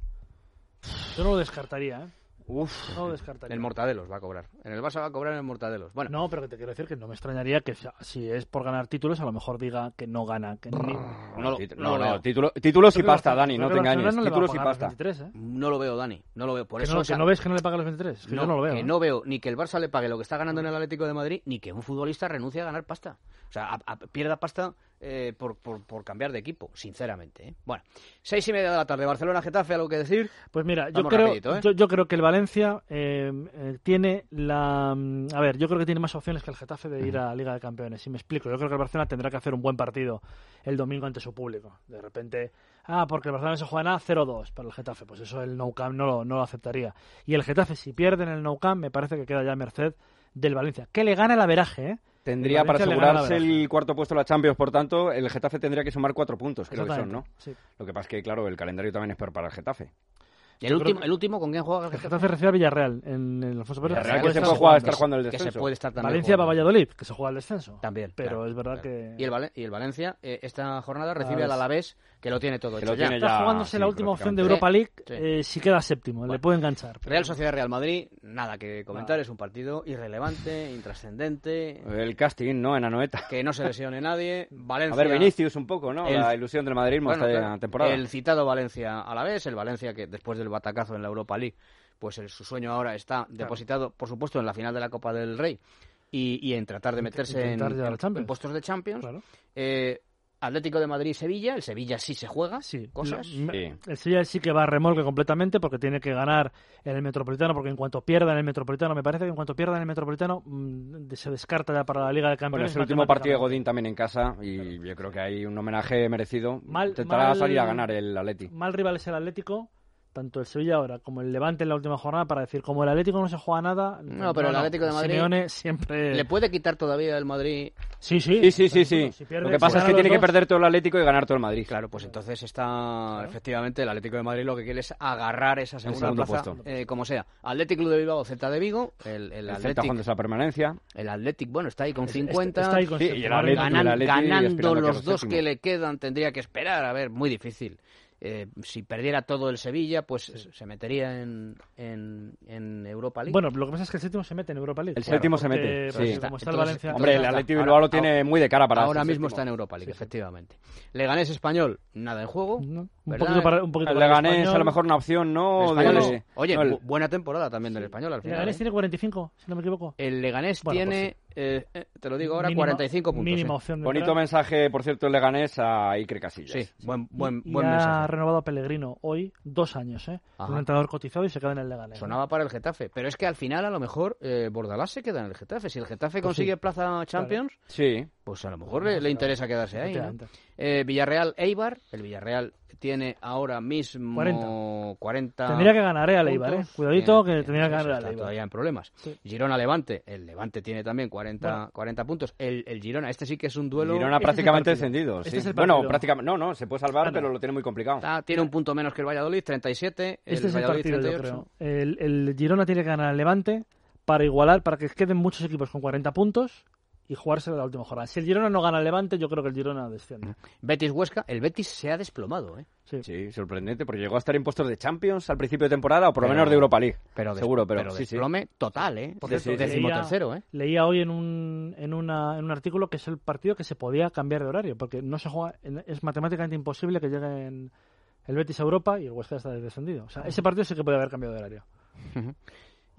Yo no lo descartaría, ¿eh?
Uf,
no lo descartaría.
el Mortadelos va a cobrar. En el Barça va a cobrar en el Mortadelos. Bueno,
No, pero que te quiero decir que no me extrañaría que si es por ganar títulos, a lo mejor diga que no gana. Que ni...
no, lo-
Tit-
no
No,
lo
no,
veo.
título- títulos y
Creo que
pasta,
Barcelona-
Dani, no
creo
te
que
engañes.
Barcelona no le va a
Títulos y
pagar los
pasta.
veintitrés, ¿eh?
No lo veo, Dani. No lo veo. Por
Que
eso
no,
esa-
que no ves que no le paga los veintitrés. Que
no,
yo no lo veo.
que
¿eh?
no veo ni que el Barça le pague lo que está ganando en el Atlético de Madrid, ni que un futbolista renuncie a ganar pasta. O sea, a- a- pierda pasta eh, por, por, por cambiar de equipo, sinceramente. ¿eh? Bueno, seis y media de la tarde, Barcelona-Getafe, ¿algo que decir?
Pues mira, yo
Vamos
creo,
rapidito, ¿eh?
yo, yo creo que el Valencia eh, eh, tiene la... mm, A ver, yo creo que tiene más opciones que el Getafe de ir a la Liga de Campeones. Si me explico, yo creo que el Barcelona tendrá que hacer un buen partido el domingo ante su público. De repente, ah, porque el Barcelona se juega nada cero dos para el Getafe. Pues eso el Nou Camp no lo, no lo aceptaría. Y el Getafe, si pierde en el Nou Camp, me parece que queda ya a merced del Valencia. Que le gana el averaje, ¿eh?
Tendría
El
para
Valencia le gana
asegurarse
averaje.
el cuarto puesto de la Champions, por tanto, el Getafe tendría que sumar cuatro puntos, creo que son, ¿no?
Exactamente, sí.
Lo que pasa es que, claro, el calendario también es peor para el Getafe.
¿Y el último, el último con quién juega el
El
Getafe?
Getafe recibe al Villarreal en el Alfonso Pérez.
Villarreal
Se
que se
estar
puede jugar,
jugando.
estar jugando el
Que se
descenso.
puede estar también
Valencia va a
jugando.
Valladolid, que se juega el descenso.
También.
Pero
claro,
es verdad
claro.
que...
Y el, Vale- y el Valencia, eh, esta jornada recibe
Alavés.
al Alavés, que lo tiene todo
Que
hecho
lo
ya.
tiene
Está
ya,
jugándose
sí,
la última opción de
prácticamente.
Europa League
Sí.
eh, si queda séptimo.
Bueno.
Le puede enganchar. pero-
Real Sociedad Real Madrid, nada que comentar, es un partido irrelevante, intrascendente,
El casting, ¿no? En Anoeta.
que no se lesione nadie. Valencia.
A ver, Vinicius un poco, ¿no?
El-
La ilusión del madridismo
Bueno,
esta
claro,
temporada.
El citado Valencia a la vez, el Valencia que después del batacazo en la Europa League, pues el, su sueño ahora está depositado, por supuesto, en la final de la Copa del Rey y, y en tratar de meterse en,
Intentar llegar a
en-
Champions.
en puestos de Champions.
Claro.
Eh, Atlético de Madrid y Sevilla, el Sevilla sí se juega,
Sí,
cosas.
lo-
Sí.
El Sevilla sí que va a remolque completamente porque tiene que ganar en el Metropolitano, porque en cuanto pierda en el Metropolitano, me parece que en cuanto pierda en el Metropolitano mm, se descarta ya para la Liga de
Bueno,
Campeones.
es el último partido de
matemáticamente.
Godín también en casa y yo creo que hay un homenaje merecido.
Mal-
Intentará
mal-
salir a ganar el Atleti.
Mal rival es el Atlético, tanto el Sevilla ahora como el Levante en la última jornada, para decir, como el Atlético no se juega nada...
No, pero el Atlético de Madrid
Simeone siempre...
¿Le puede quitar todavía el Madrid?
Sí, sí.
Sí, sí, sí, sí.
Si pierde,
Lo que pasa
si
es que
gana
tiene
los
que
dos-
perder todo el Atlético y ganar todo el Madrid.
Claro, pues entonces está, efectivamente, el Atlético de Madrid lo que quiere es agarrar esa segunda
segundo
plaza,
puesto.
eh, como sea. Atlético Club de Bilbao, Celta de Vigo, el, el
El Celta
Atlético...
jugando esa permanencia.
El Athletic, bueno, está ahí con
Es-
cincuenta.
está ahí con
Sí,
séptimo.
y el Atlético,
Ganan-
el Atleti
ganando
aspirando a
los
quedar
dos
séptimo.
que le quedan, tendría que esperar. A ver, muy difícil. Eh, si perdiera todo el Sevilla, pues se metería en, en, en Europa League.
Bueno, lo que pasa es que el séptimo se mete en Europa League.
El séptimo se
porque-
mete,
porque
sí.
como está el
Entonces,
Valencia...
Hombre, el
está.
Atleti
Ahora-
Bilbao lo
ahora-
tiene muy de cara para
ahora
ser
mismo
séptimo.
está en Europa League,
Sí, sí.
efectivamente. Leganés Español, nada en juego.
No, un
¿verdad?
poquito para, un poquito
El
para el
Leganés
Español.
a lo mejor una opción, ¿no?
El Español
De-
es- Oye,
no, el-
bu- buena temporada también del Español al
El
final.
Leganés
¿eh?
tiene cuarenta y cinco, si no me equivoco.
El Leganés
Bueno,
tiene, eh, eh, te lo digo ahora,
Mínima-
cuarenta y cinco puntos.
Mínima
¿eh?
opción de
bonito
entrar.
mensaje, por cierto, el Leganés a Iker Casillas.
Sí, buen, buen,
Y
buen
ha
mensaje.
renovado a Pellegrino hoy dos años, ¿eh?
Ajá.
Un entrenador cotizado y se queda en el Leganés.
Sonaba para el Getafe, pero es que al final a lo mejor eh, Bordalás se queda en el Getafe. Si el Getafe
Pues
consigue
sí.
plaza Champions,
Sí.
pues a lo mejor le, le interesa quedarse ahí, ¿no?
Efectivamente.
Eh, Villarreal Eibar, el Villarreal tiene ahora mismo
cuarenta.
cuarenta
Tendría que ganar, ¿eh? Al Eibar, ¿eh?
puntos.
Cuidadito,
Bien,
que tendría que
bien,
ganar
eso
al
está
Eibar.
todavía en problemas.
Sí.
Girona Levante, el Levante tiene también cuarenta,
Bueno.
cuarenta puntos. El, el Girona, este sí que es un duelo.
Girona
Este es el
prácticamente
partido.
descendido.
Este
sí.
es el
Bueno,
partido.
prácticamente. No, no, se puede salvar,
Ah, no.
pero lo tiene muy complicado.
Está- tiene un punto menos que el Valladolid, treinta y siete. El
Este es el
Valladolid,
partido, yo
treinta y ocho.
creo. El, el Girona tiene que ganar al Levante para igualar, para que queden muchos equipos con cuarenta puntos y jugarse la última jornada. Si el Girona no gana al Levante, yo creo que el Girona desciende.
Betis Huesca, el Betis se ha desplomado, ¿eh?
Sí.
Sí, sorprendente, porque llegó a estar en puestos de Champions al principio de temporada o por lo
Pero-
menos de Europa League.
Pero des-
seguro, pero,
pero
sí, sí.
desplome total, ¿eh?
Por
Sí,
cierto,
sí, sí.
Décimo
leía-
tercero, ¿eh?
Leía hoy en un, en, una, en un artículo que es el partido que se podía cambiar de horario, porque no se juega, en- es matemáticamente imposible que lleguen el Betis a Europa y el Huesca está descendido. O sea, ese partido sí que puede haber cambiado de horario.
Ujú.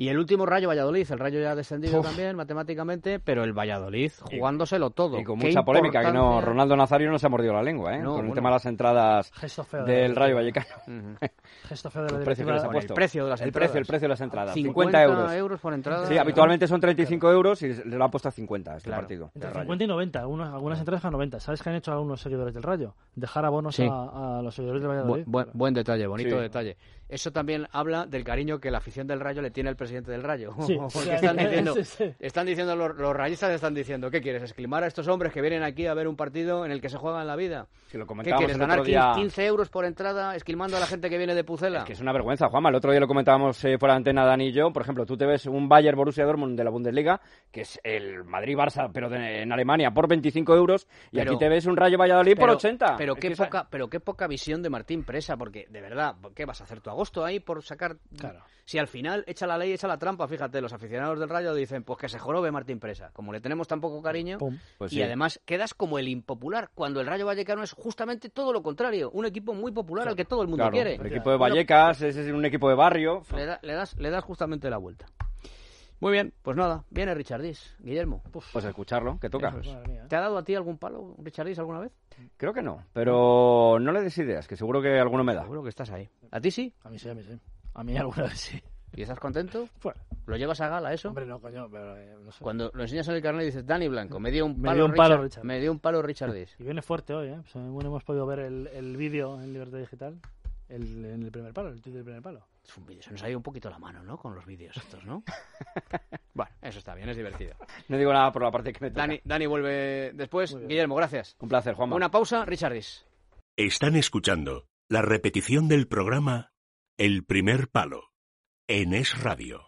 Y el último Rayo Valladolid, el Rayo ya ha descendido
Uf.
también matemáticamente, pero el Valladolid jugándoselo todo.
Y con
Qué
mucha polémica, que no,
importancia-
Ronaldo Nazario no se ha mordido la lengua, ¿eh?
No,
con el
bueno.
tema de las entradas
Gesto feo de
del
la
Rayo
directiva.
Vallecano.
Gesto feo de la
El precio que les ha
Con el
puesto.
precio de las
el
entradas.
precio, el precio de las entradas.
cincuenta
cincuenta euros.
euros por entrada.
Sí, habitualmente son treinta y cinco euros y le lo han puesto a cincuenta este
Claro.
partido.
Entre
del Rayo.
cincuenta y noventa, algunos, algunas entradas a noventa. ¿Sabes qué han hecho algunos seguidores del Rayo? Dejar abonos
Sí.
a, a los seguidores del
Bu-
Valladolid.
buen, buen detalle, bonito
Sí.
detalle. Eso también habla del cariño que la afición del Rayo le tiene al presidente del Rayo.
Sí.
Porque están diciendo,
Sí, sí.
están diciendo los, los rayistas están diciendo, ¿qué quieres? ¿Esclimar a estos hombres que vienen aquí a ver un partido en el que se juegan la vida?
Si lo
¿Qué
comentábamos
quieres?
el
¿Ganar
otro día...
quince euros por entrada esquilmando a la gente que viene de Pucela?
Es que es una vergüenza, Juanma. El otro día lo comentábamos eh, fuera de antena, Dani y yo. Por ejemplo, tú te ves un Bayern Borussia Dortmund de la Bundesliga, que es el Madrid-Barça, pero de- en Alemania, por veinticinco euros, y
Pero-
aquí te ves un Rayo Valladolid por
Pero-
ochenta.
Pero
Es
qué,
que esa-
poca, pero qué poca visión de Martín Presa, porque de verdad, ¿qué vas a hacer tu agosto ahí por sacar?
Claro.
Si al final echa la ley, echa la trampa, fíjate, los aficionados del Rayo dicen, pues que se jorobe Martín Presa. Como le tenemos tan poco cariño,
Pum.
Pues
y
sí.
además quedas como el impopular, cuando el Rayo Vallecano es justamente todo lo contrario, un equipo muy popular al que todo el mundo
Claro,
quiere.
el equipo de
Bueno,
Vallecas es es un equipo de barrio.
le, da- le das, le das justamente la vuelta. Muy bien, pues nada, viene Richardis, Guillermo.
Pues escucharlo, que toca.
Eso es.
Madre mía, ¿eh?
¿Te ha dado a ti algún palo, Richardis, alguna vez?
Creo que no, pero no le des ideas, que seguro que alguno me da.
Seguro que estás ahí. ¿A ti sí?
A mí sí, a mí sí. A mí alguna vez sí.
¿Y estás contento?
Bueno,
¿Lo llevas a gala eso?
hombre, no, coño, pero eh, no sé.
Cuando lo enseñas en el carnet dices, Dani Blanco, me dio un
Me
palo,
dio un palo
Richard,
Richard.
me dio un palo Richardis.
Y viene fuerte hoy, ¿eh? Según hemos podido ver el, el vídeo en Libertad Digital, el, en el primer palo, el tuit del primer palo.
Es un vídeo, se nos ha ido un poquito la mano, ¿no? Con los vídeos estos, ¿no? Bueno, eso está bien, es divertido.
No digo nada por la parte que me toca.
Dani, Dani vuelve después.
Muy bien.
Guillermo, gracias.
Un placer, Juanma.
Una pausa, Richardis.
Están escuchando la repetición del programa El primer palo en Es Radio.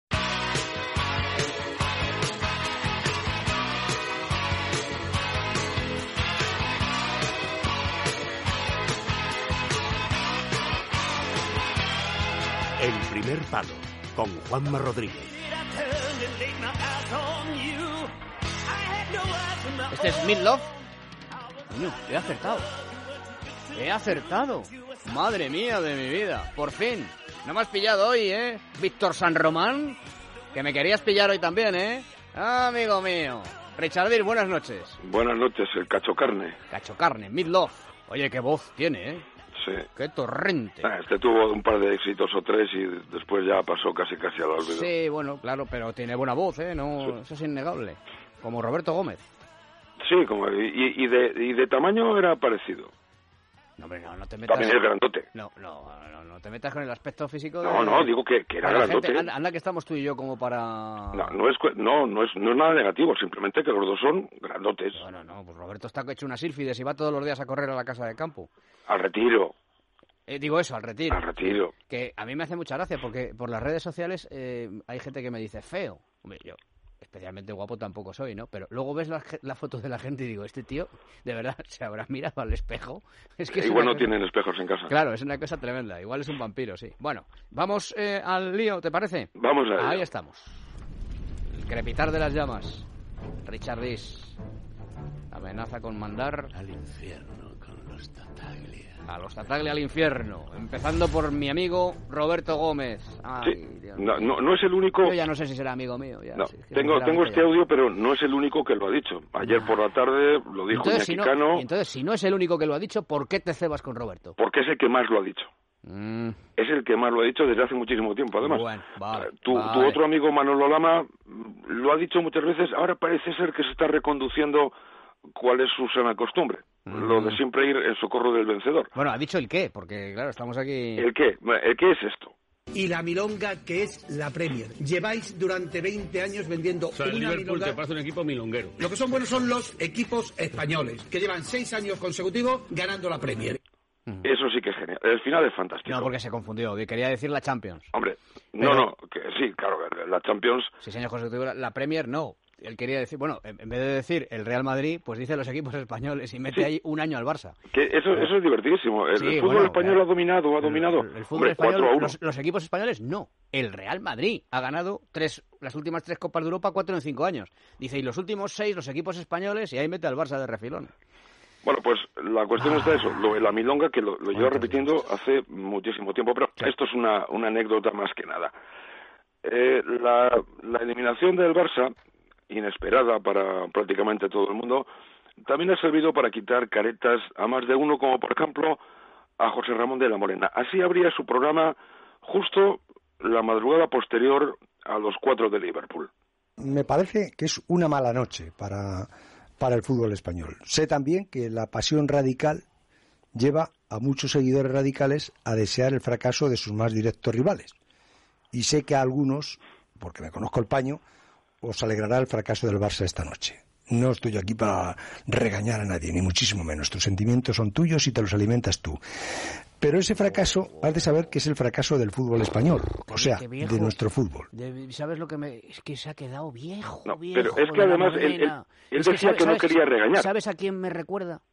El primer palo con Juanma Rodríguez.
Este es Midlove. Coño, he acertado. He acertado. Madre mía de mi vida. Por fin. No me has pillado hoy, ¿eh? Víctor San Román. Que me querías pillar hoy también, ¿eh? Ah, amigo mío. Richardis, buenas noches.
Buenas noches, el cacho carne.
Cacho carne, Midlove. Oye, qué voz tiene, ¿eh?
Sí.
Qué torrente.
Ah, Este tuvo un par de éxitos o tres y después ya pasó casi casi al olvido.
Sí, bueno, claro, pero tiene buena voz, ¿eh? No, eso es innegable. Como Roberto Gómez.
Sí, como, y, y, de, y de tamaño era parecido.
No, hombre, no, no te metas...
También es grandote.
No, no, no, no te metas con el aspecto físico de...
No, no, digo que, que era
Para la
grandote.
gente, anda, anda que estamos tú y yo como para...
No, no es, cu- no, no, es, no es nada negativo, simplemente que los dos son grandotes.
Bueno, no, pues Roberto está hecho una sílfides y va todos los días a correr a la casa de campo.
Al retiro,
Eh, digo eso, al retiro.
al retiro.
Que a mí me hace mucha gracia porque por las redes sociales eh, hay gente que me dice feo. Hombre, yo especialmente guapo tampoco soy, ¿no? Pero luego ves la, ge- la foto de la gente y digo, este tío, de verdad, se habrá mirado al espejo. Es que es
Igual
una
no
cosa-
tienen espejos en casa.
Claro, es una cosa tremenda. Igual es un vampiro, sí. Bueno, vamos eh, al lío, ¿te parece?
Vamos a ello.
Ahí estamos. El crepitar de las llamas. Richard Dis. Amenaza con mandar
Al infierno con los Tataglia.
a los Tataglia al infierno. Empezando por mi amigo Roberto Gómez. Ay,
Sí,
Dios
no,
mío.
no, no es el único...
Yo ya no sé si será amigo mío. Ya,
No,
sí, es que
tengo, tengo
sinceramente
este
ya-
audio, pero no es el único que lo ha dicho. Ayer por la tarde lo dijo
Entonces si, no,
Mexicano,
entonces, si no es el único que lo ha dicho, ¿por qué te cebas con Roberto?
porque es el que más lo ha dicho.
Mm,
Es el que más lo ha dicho desde hace muchísimo tiempo, además.
Bueno, vale,
Eh, tu,
vale.
tu otro amigo Manolo Lama mm, lo ha dicho muchas veces, ahora parece ser que se está reconduciendo cuál es su sana costumbre,
Mm.
lo de siempre ir en socorro del vencedor.
Bueno, ha dicho el qué, porque claro, estamos aquí...
¿El qué? ¿El qué es esto?
Y la milonga, que es la Premier. Lleváis durante veinte años vendiendo
O sea, el
una
Liverpool
milonga.
te parece un equipo milonguero.
Lo que son buenos son los equipos españoles, que llevan seis años consecutivos ganando la Premier.
Eso sí que es genial. El final es fantástico.
No, porque se confundió. Quería decir la Champions.
Hombre,
Pero-
no, no, que sí, claro, la Champions...
Seis años consecutivos. La Premier no. Él quería decir, bueno, en en vez de decir el Real Madrid, pues dice los equipos españoles y mete
Sí.
ahí un año al Barça.
Que eso, eso es divertidísimo. El,
Sí,
el fútbol
bueno,
español
claro.
ha dominado, ha dominado.
El, el fútbol
Hombre,
español,
cuatro a uno.
los, los equipos españoles no. El Real Madrid ha ganado tres, las últimas tres Copas de Europa, cuatro en cinco años. Dice, y los últimos seis los equipos españoles y ahí mete al Barça de refilón.
Bueno, pues la cuestión está eso, lo de la milonga, que lo, lo llevo repitiendo hace muchísimo tiempo, pero esto es una, una anécdota más que nada. eh, la, la eliminación del Barça, inesperada para prácticamente todo el mundo, también ha servido para quitar caretas a más de uno, como por ejemplo a José Ramón de la Morena. Así abría su programa justo la madrugada posterior a los cuatro de Liverpool.
Me parece que es una mala noche para, para el fútbol español. Sé también que la pasión radical lleva a muchos seguidores radicales a desear el fracaso de sus más directos rivales. Y sé que a algunos, porque me conozco el paño, os alegrará el fracaso del Barça esta noche. No estoy aquí para regañar a nadie, ni muchísimo menos. Tus sentimientos son tuyos y te los alimentas tú. Pero ese fracaso, has de saber que es el fracaso del fútbol español, o sea, de nuestro fútbol.
¿Sabes lo que me...? Es que se ha quedado viejo,
no,
viejo.
Pero es que además él, él, él es decía que, que no quería regañar.
¿Sabes a quién me recuerda?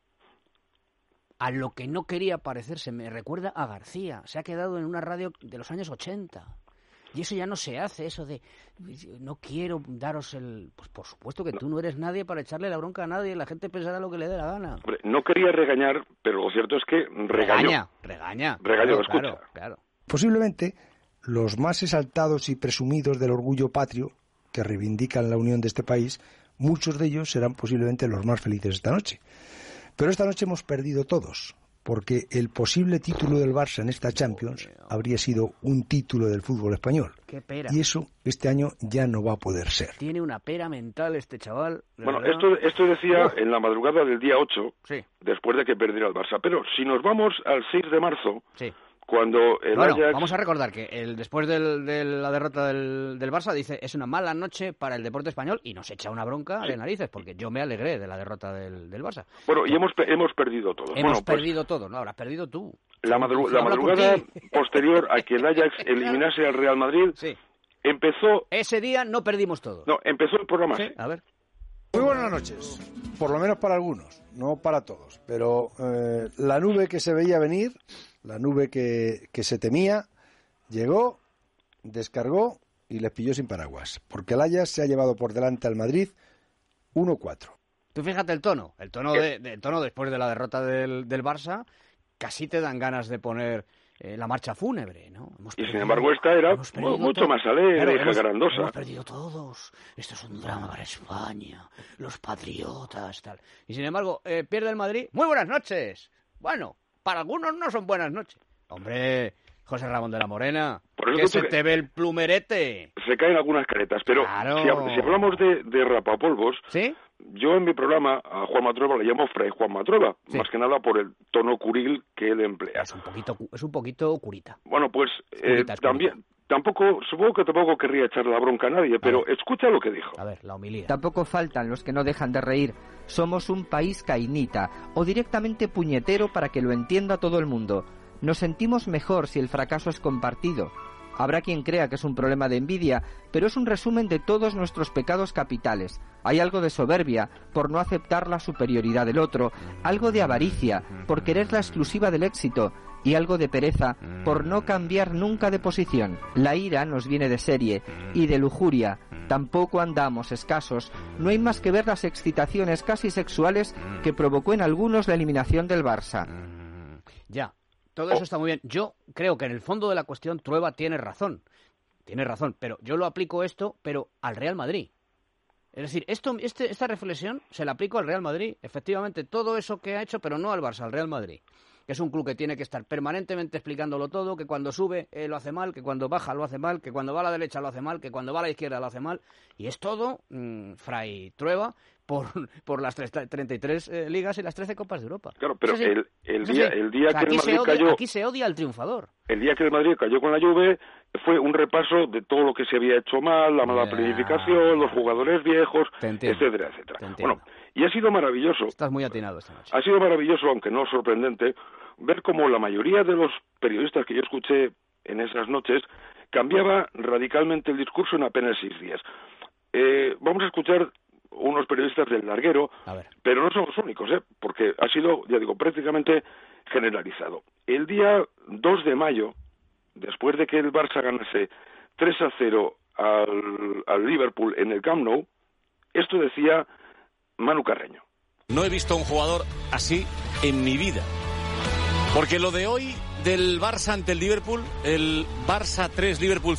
A lo que no quería parecerse. Me recuerda a García. Se ha quedado en una radio de los años ochenta. Y eso ya no se hace, eso de no quiero daros el... Pues por supuesto que tú no eres nadie para echarle la bronca a nadie, la gente pensará lo que le dé la gana.
Hombre, no quería regañar, pero lo cierto es que regañó.
Regaña, regaña.
Regañó,
claro,
escucha.
Claro, claro.
Posiblemente los más exaltados y presumidos del orgullo patrio que reivindican la unión de este país, muchos de ellos serán posiblemente los más felices esta noche. Pero esta noche hemos perdido todos, porque el posible título del Barça en esta Champions habría sido un título del fútbol español.
Qué pera.
Y eso este año ya no va a poder ser.
Tiene una pera mental este chaval.
Bueno,
verdad.
esto, esto decía oh. en la madrugada del día ocho,
sí.
después de que perdiera el Barça. Pero si nos vamos al seis de marzo,
sí.
cuando el
bueno,
Ajax...
vamos a recordar que el, después del, de la derrota del, del Barça dice es una mala noche para el deporte español y nos echa una bronca sí. de narices, porque yo me alegré de la derrota del, del Barça.
Bueno, y hemos, hemos perdido todo.
Hemos
bueno,
perdido
pues,
todo, no, habrás perdido tú.
La, madru la madrugada posterior a que el Ajax eliminase al Real Madrid,
sí.
empezó...
Ese día no perdimos todo.
No, empezó el programa.
Sí, a ver.
Muy buenas noches, por lo menos para algunos, no para todos, pero eh, la nube que se veía venir, la nube que, que se temía, llegó, descargó y les pilló sin paraguas, porque el Ajax se ha llevado por delante al Madrid uno cuatro.
Tú fíjate el tono, el tono, de, de, el tono después de la derrota del, del Barça, casi te dan ganas de poner eh, la marcha fúnebre, ¿no?
Hemos perdido, y sin embargo esta era mucho todo. más alegre, claro, hemos, jacarandosa.
Hemos perdido todos, esto es un drama para España, los patriotas, tal. Y sin embargo, eh, pierde el Madrid, muy buenas noches. Bueno, para algunos no son buenas noches. Hombre, José Ramón de la Morena, que se te ve el plumerete.
Se caen algunas caretas, pero
claro.
si, si hablamos de, de rapapolvos,
¿sí?
Yo en mi programa a Juan Matrueva le llamo Fray Juan Matrueva, sí. más que nada por el tono curil que él emplea.
Es un poquito, es un poquito curita.
Bueno, pues
curita,
eh, también, tampoco, supongo que tampoco querría echar la bronca a nadie, pero a escucha lo que dijo.
A ver, la homilía.
Tampoco faltan los que no dejan de reír. Somos un país cainita, o directamente puñetero para que lo entienda todo el mundo. Nos sentimos mejor si el fracaso es compartido. Habrá quien crea que es un problema de envidia, pero es un resumen de todos nuestros pecados capitales. Hay algo de soberbia por no aceptar la superioridad del otro, algo de avaricia por querer la exclusiva del éxito y algo de pereza por no cambiar nunca de posición. La ira nos viene de serie y de lujuria. Tampoco andamos escasos. No hay más que ver las excitaciones casi sexuales que provocó en algunos la eliminación del Barça.
Ya. Todo eso está muy bien. Yo creo que en el fondo de la cuestión Trueba tiene razón. Tiene razón, pero yo lo aplico esto, pero al Real Madrid. Es decir, esto, este, esta reflexión se la aplico al Real Madrid. Efectivamente, todo eso que ha hecho, pero no al Barça, al Real Madrid. Que es un club que tiene que estar permanentemente explicándolo todo, que cuando sube eh, lo hace mal, que cuando baja lo hace mal, que cuando va a la derecha lo hace mal, que cuando va a la izquierda lo hace mal. Y es todo, mmm, Fray Trueba, por, por las treinta y tres eh, ligas y las trece Copas de Europa.
Claro, pero
sí,
el, el día, el día
o sea,
que el Madrid
odia,
cayó...
Aquí se odia al triunfador.
El día que el Madrid cayó con la Juve fue un repaso de todo lo que se había hecho mal, la mala
yeah.
planificación, los jugadores viejos, etcétera, etcétera. Bueno, y ha sido maravilloso.
Estás muy atinado esta noche.
Ha sido maravilloso, aunque no sorprendente, ver cómo la mayoría de los periodistas que yo escuché en esas noches cambiaba radicalmente el discurso en apenas seis días. Eh, vamos a escuchar unos periodistas del larguero, pero no son los únicos, ¿eh? Porque ha sido, ya digo, prácticamente generalizado. El día dos de mayo, después de que el Barça ganase tres a cero al, al Liverpool en el Camp Nou, esto decía Manu Carreño.
No he visto a un jugador así en mi vida. Porque lo de hoy del Barça ante el Liverpool, el Barça tres, Liverpool cero,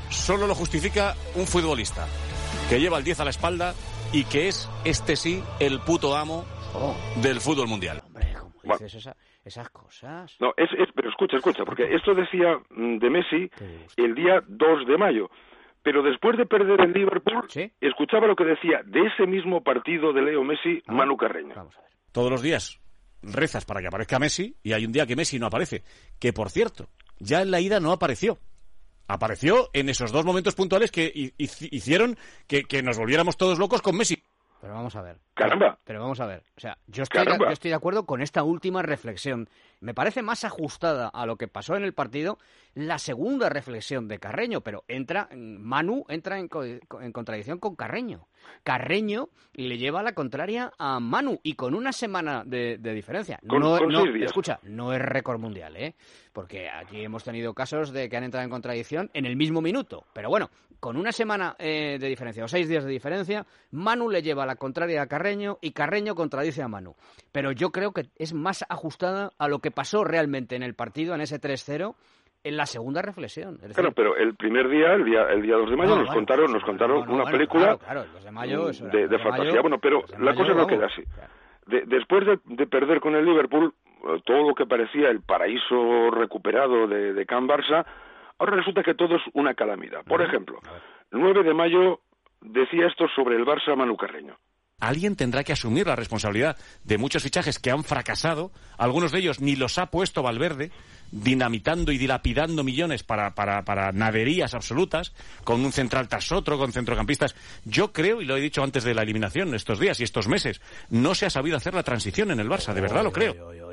solo lo justifica un futbolista que lleva el diez a la espalda y que es, este sí, el puto amo oh. del fútbol mundial.
Hombre, ¿cómo dices bueno. esa, esas cosas?
No, es, es, pero escucha, escucha, porque esto decía de Messi el día dos de mayo. Pero después de perder el Liverpool, ¿sí? escuchaba lo que decía de ese mismo partido de Leo Messi, ah, Manu Carreño.
Vamos a ver. Todos los días rezas para que aparezca Messi y hay un día que Messi no aparece. Que, por cierto, ya en la ida no apareció. Apareció en esos dos momentos puntuales que hicieron que, que nos volviéramos todos locos con Messi.
Pero vamos a ver.
¡Caramba!
Pero vamos a ver. O sea, yo estoy, de, yo estoy de acuerdo con esta última reflexión. Me parece más ajustada a lo que pasó en el partido la segunda reflexión de Carreño, pero entra Manu entra en, en contradicción con Carreño. Carreño le lleva la contraria a Manu y con una semana de, de diferencia.
Con,
no,
con
no,
seis días.
Escucha, no es récord mundial, ¿eh? Porque aquí hemos tenido casos de que han entrado en contradicción en el mismo minuto. Pero bueno, con una semana eh, de diferencia o seis días de diferencia, Manu le lleva la contraria a Carreño y Carreño contradice a Manu. Pero yo creo que es más ajustada a lo que pasó realmente en el partido, en ese tres cero, en la segunda reflexión. Es decir,
claro, pero el primer día, el día, el día dos de mayo, no, nos bueno, contaron, nos contaron no, no, una
bueno,
película
claro, claro, de, mayo,
de, de, de fantasía. Mayo, bueno, pero la mayo, cosa no queda así. De, después de, de perder con el Liverpool, todo lo que parecía el paraíso recuperado de, de Can Barça, ahora resulta que todo es una calamidad. Por ejemplo, nueve de mayo decía esto sobre el Barça Manu Carreño.
Alguien tendrá que asumir la responsabilidad de muchos fichajes que han fracasado, algunos de ellos ni los ha puesto Valverde, dinamitando y dilapidando millones para, para, para naderías absolutas, con un central tras otro, con centrocampistas. Yo creo, y lo he dicho antes de la eliminación, estos días y estos meses, no se ha sabido hacer la transición en el Barça, de verdad lo creo.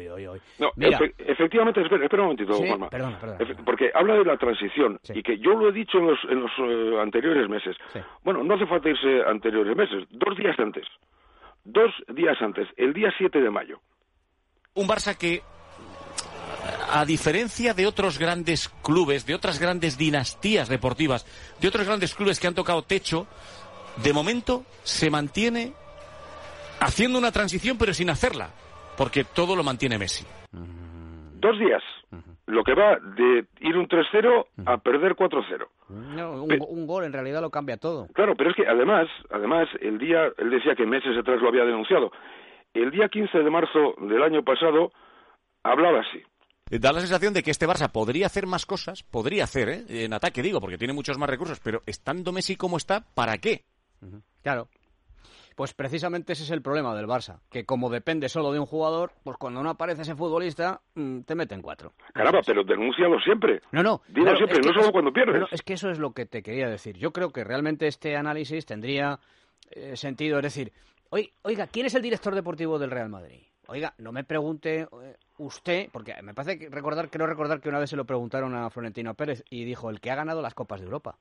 No, efe efectivamente, espera, espera un momentito,
sí,
Juanma.
Perdona, perdona.
Porque habla de la transición, sí. y que yo lo he dicho en los, en los uh, anteriores meses. Sí. Bueno, no hace falta irse anteriores meses, dos días antes. Dos días antes, el día siete de mayo.
Un Barça que, a diferencia de otros grandes clubes, de otras grandes dinastías deportivas, de otros grandes clubes que han tocado techo, de momento se mantiene haciendo una transición pero sin hacerla, porque todo lo mantiene Messi.
Dos días. Lo que va de ir un tres cero a perder cuatro cero.
No, un, un gol en realidad lo cambia todo.
Claro, pero es que además, además el día, él decía que meses atrás lo había denunciado. El día quince de marzo del año pasado hablaba así.
Da la sensación de que este Barça podría hacer más cosas, podría hacer, ¿eh? En ataque digo, porque tiene muchos más recursos, pero estando Messi como está, ¿para qué?
Uh-huh. Claro. Pues precisamente ese es el problema del Barça, que como depende solo de un jugador, pues cuando no aparece ese futbolista, te meten cuatro.
Caramba, pero denúncialo siempre.
No, no.
Dilo claro, siempre, no solo es, cuando pierdes.
No, es que eso es lo que te quería decir. Yo creo que realmente este análisis tendría eh, sentido, es decir, oiga, ¿quién es el director deportivo del Real Madrid? Oiga, no me pregunte eh, usted, porque me parece que recordar, creo recordar que una vez se lo preguntaron a Florentino Pérez y dijo, el que ha ganado las Copas de Europa.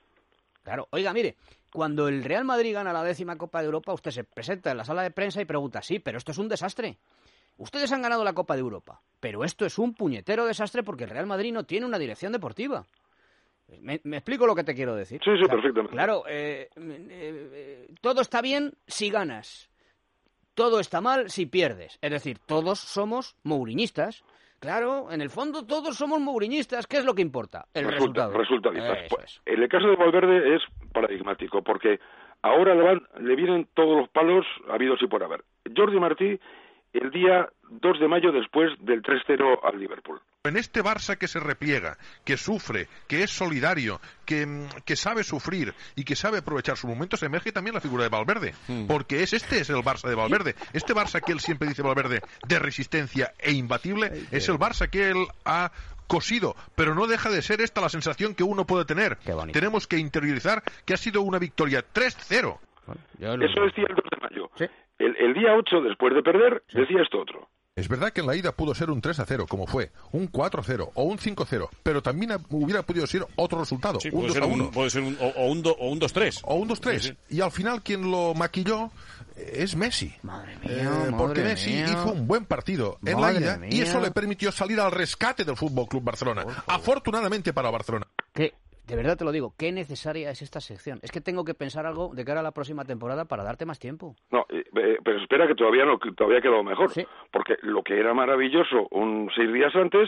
Claro, oiga, mire, cuando el Real Madrid gana la décima Copa de Europa, usted se presenta en la sala de prensa y pregunta, sí, pero esto es un desastre. Ustedes han ganado la Copa de Europa, pero esto es un puñetero desastre porque el Real Madrid no tiene una dirección deportiva. ¿Me, me explico lo que te quiero decir?
Sí, sí,
o sea,
perfectamente.
Claro, eh, eh, eh, todo está bien si ganas, todo está mal si pierdes. Es decir, todos somos mouriñistas. Claro, en el fondo todos somos mouriñistas. ¿Qué es lo que importa? El
Resulta,
resultado.
Resultadistas. Pues, en el caso de Valverde es paradigmático, porque ahora le, van, le vienen todos los palos habidos y por haber. Jordi Martí, el día dos de mayo después del tres cero al Liverpool.
En este Barça que se repliega, que sufre, que es solidario, que, que sabe sufrir y que sabe aprovechar sus momentos, emerge también la figura de Valverde. Mm. Porque es este es el Barça de Valverde. Este Barça que él siempre dice Valverde de resistencia e imbatible, es el Barça que él ha cosido, pero no deja de ser esta la sensación que uno puede tener. Tenemos que interiorizar que ha sido una victoria tres cero.
Bueno, lo... Eso decía el dos de mayo. ¿Sí? El, el día ocho, después de perder, sí. decía esto otro.
Es verdad que en la ida pudo ser un tres a cero, como fue, un cuatro cero o un cinco cero, pero también hubiera podido ser otro resultado,
sí,
un dos a uno.
Puede ser un, o, o un do, o un dos tres.
O un dos tres. Sí, sí. Y al final quien lo maquilló es Messi.
Madre mía,
eh,
madre
porque Messi
mía.
hizo un buen partido en
madre
la ida
mía.
y eso le permitió salir al rescate del Fútbol Club Barcelona. Afortunadamente para Barcelona.
¿Qué? De verdad te lo digo, qué necesaria es esta sección. Es que tengo que pensar algo de cara a la próxima temporada para darte más tiempo.
No, eh, pero espera que todavía no, que todavía ha quedado mejor. ¿Sí? Porque lo que era maravilloso un seis días antes,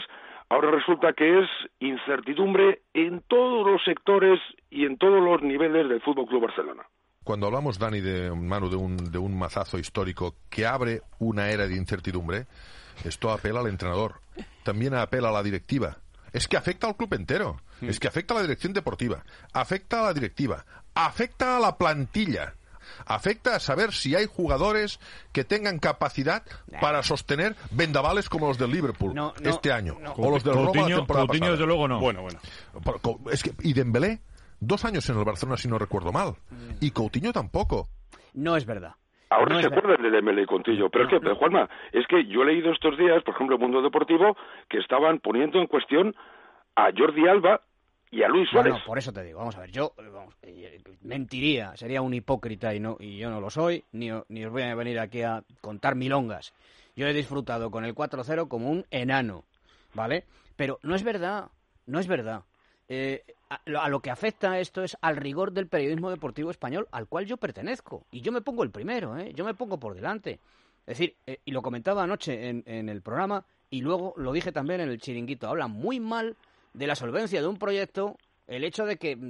ahora resulta que es incertidumbre en todos los sectores y en todos los niveles del Fútbol Club Barcelona.
Cuando hablamos, Dani, de Manu, de un, de un mazazo histórico que abre una era de incertidumbre, esto apela al entrenador, también apela a la directiva. Es que afecta al club entero, mm. es que afecta a la dirección deportiva, afecta a la directiva, afecta a la plantilla, afecta a saber si hay jugadores que tengan capacidad nah. para sostener vendavales como los del Liverpool no, no, este año,
no.
o los del Roma la temporada
Coutinho,
pasada.
desde luego no. Bueno, bueno.
Es que, y Dembélé, dos años en el Barcelona si no recuerdo mal, y Coutinho tampoco.
No es verdad.
Ahora
no
se acuerdan de Dembélé y Coutinho, pero no, es que, no. pero Juanma, es que yo he leído estos días, por ejemplo, en Mundo Deportivo, que estaban poniendo en cuestión a Jordi Alba y a Luis Suárez.
Bueno, por eso te digo, vamos a ver, yo vamos, mentiría, sería un hipócrita y no y yo no lo soy, ni, ni os voy a venir aquí a contar milongas. Yo he disfrutado con el cuatro cero como un enano, ¿vale? Pero no es verdad, no es verdad. Eh, a, a lo que afecta esto es al rigor del periodismo deportivo español al cual yo pertenezco. Y yo me pongo el primero, ¿eh? Yo me pongo por delante. Es decir, eh, y lo comentaba anoche en, en el programa y luego lo dije también en el chiringuito, hablan muy mal de la solvencia de un proyecto, el hecho de que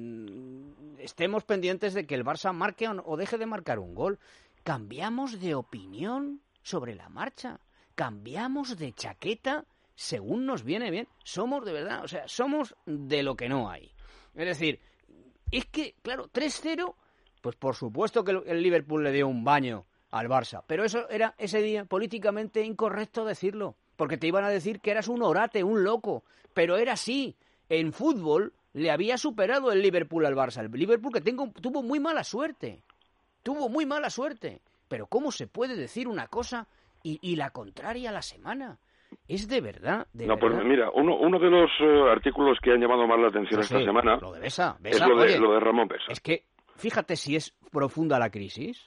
mmm, estemos pendientes de que el Barça marque o, o deje de marcar un gol. Cambiamos de opinión sobre la marcha, cambiamos de chaqueta según nos viene bien. Somos de verdad, o sea, somos de lo que no hay. Es decir, es que, claro, tres cero, pues por supuesto que el Liverpool le dio un baño al Barça, pero eso era ese día políticamente incorrecto decirlo, porque te iban a decir que eras un orate, un loco, pero era así. En fútbol le había superado el Liverpool al Barça, el Liverpool que tengo, tuvo muy mala suerte, tuvo muy mala suerte, pero ¿cómo se puede decir una cosa y, y la contraria a la semana? Es de verdad, de
no,
verdad.
Pues mira, uno, uno de los uh, artículos que han llamado más la atención
no
esta
sé,
semana
lo de Besa, Besa,
es lo de,
oye,
lo de Ramón Besa.
Es que, fíjate si es profunda la crisis,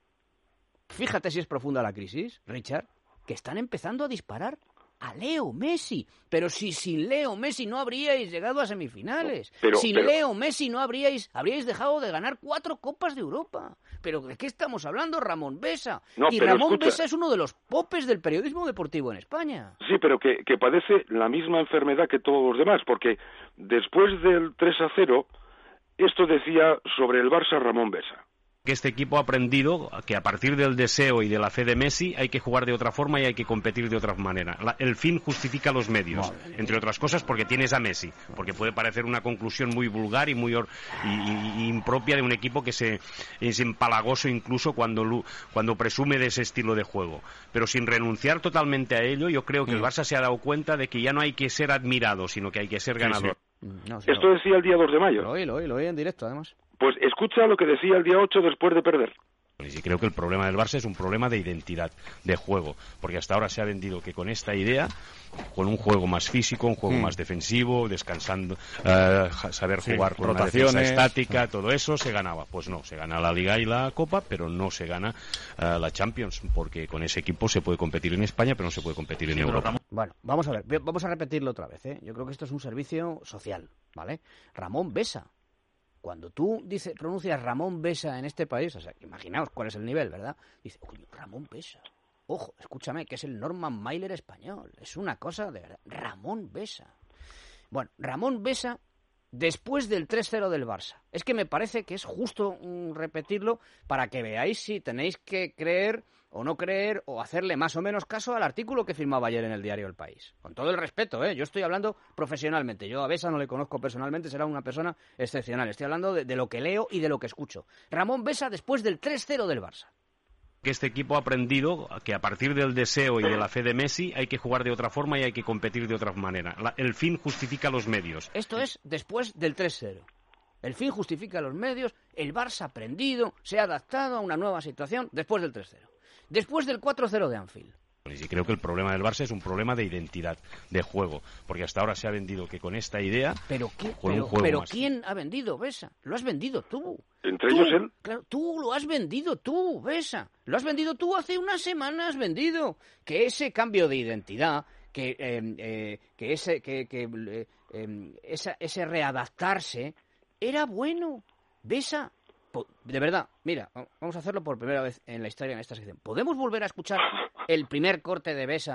fíjate si es profunda la crisis, Richard, que están empezando a disparar a Leo Messi. Pero si sin Leo Messi no habríais llegado a semifinales.
Pero,
sin
pero...
Leo Messi no habríais, habríais dejado de ganar cuatro Copas de Europa. ¿Pero de qué estamos hablando? Ramón Besa.
No,
y
pero
Ramón
escucha...
Besa es uno de los popes del periodismo deportivo en España.
Sí, pero que, que padece la misma enfermedad que todos los demás, porque después del tres a cero, esto decía sobre el Barça Ramón Besa.
Que este equipo ha aprendido que a partir del deseo y de la fe de Messi hay que jugar de otra forma y hay que competir de otra manera. La, el fin justifica los medios, entre otras cosas porque tienes a Messi, porque puede parecer una conclusión muy vulgar y muy or, y, y, y impropia de un equipo que se, es empalagoso incluso cuando, cuando presume de ese estilo de juego. Pero sin renunciar totalmente a ello, yo creo que el Barça se ha dado cuenta de que ya no hay que ser admirado, sino que hay que ser ganador.
Sí, sí. No, Esto no. decía el día dos de mayo.
Lo oí, lo oí, lo oí en directo además.
Pues escucha lo que decía el día ocho después de perder.
Y creo que el problema del Barça es un problema de identidad, de juego, porque hasta ahora se ha vendido que con esta idea, con un juego más físico, un juego mm. más defensivo, descansando, uh, saber
sí,
jugar con
rotaciones,
una defensa estática, sí. todo eso se ganaba. Pues no, se gana la Liga y la Copa, pero no se gana uh, la Champions, porque con ese equipo se puede competir en España, pero no se puede competir en sí, Europa.
Bueno, vamos a ver, vamos a repetirlo otra vez, ¿eh? Yo creo que esto es un servicio social, ¿vale? Ramón Besa. Cuando tú dices, pronuncias Ramón Besa en este país, o sea, imaginaos cuál es el nivel, ¿verdad? Dice, coño, Ramón Besa. Ojo, escúchame, que es el Norman Mailer español. Es una cosa de verdad. Ramón Besa. Bueno, Ramón Besa, después del tres cero del Barça. Es que me parece que es justo um, repetirlo para que veáis si tenéis que creer o no creer o hacerle más o menos caso al artículo que firmaba ayer en el diario El País. Con todo el respeto, ¿eh? Yo estoy hablando profesionalmente. Yo a Besa no le conozco personalmente, será una persona excepcional. Estoy hablando de, de lo que leo y de lo que escucho. Ramón Besa después del tres cero del Barça.
Que este equipo ha aprendido que a partir del deseo y de la fe de Messi hay que jugar de otra forma y hay que competir de otra manera. La, el fin justifica los medios.
Esto es después del tres cero. El fin justifica los medios, el Barça ha aprendido, se ha adaptado a una nueva situación después del tres cero. Después del cuatro cero de Anfield.
Y creo que el problema del Barça es un problema de identidad, de juego, porque hasta ahora se ha vendido que con esta idea...
¿Pero, qué?
Con
pero,
un juego
pero
más...
¿quién ha vendido Besa? Lo has vendido tú.
Entre
tú,
ellos él.
Claro, tú lo has vendido tú, Besa. Lo has vendido tú hace una semana, has vendido. Que ese cambio de identidad, que, eh, eh, que, ese, que, que eh, eh, esa, ese readaptarse, era bueno. Besa... De verdad, mira, vamos a hacerlo por primera vez en la historia en esta sección. ¿Podemos volver a escuchar el primer corte de Besa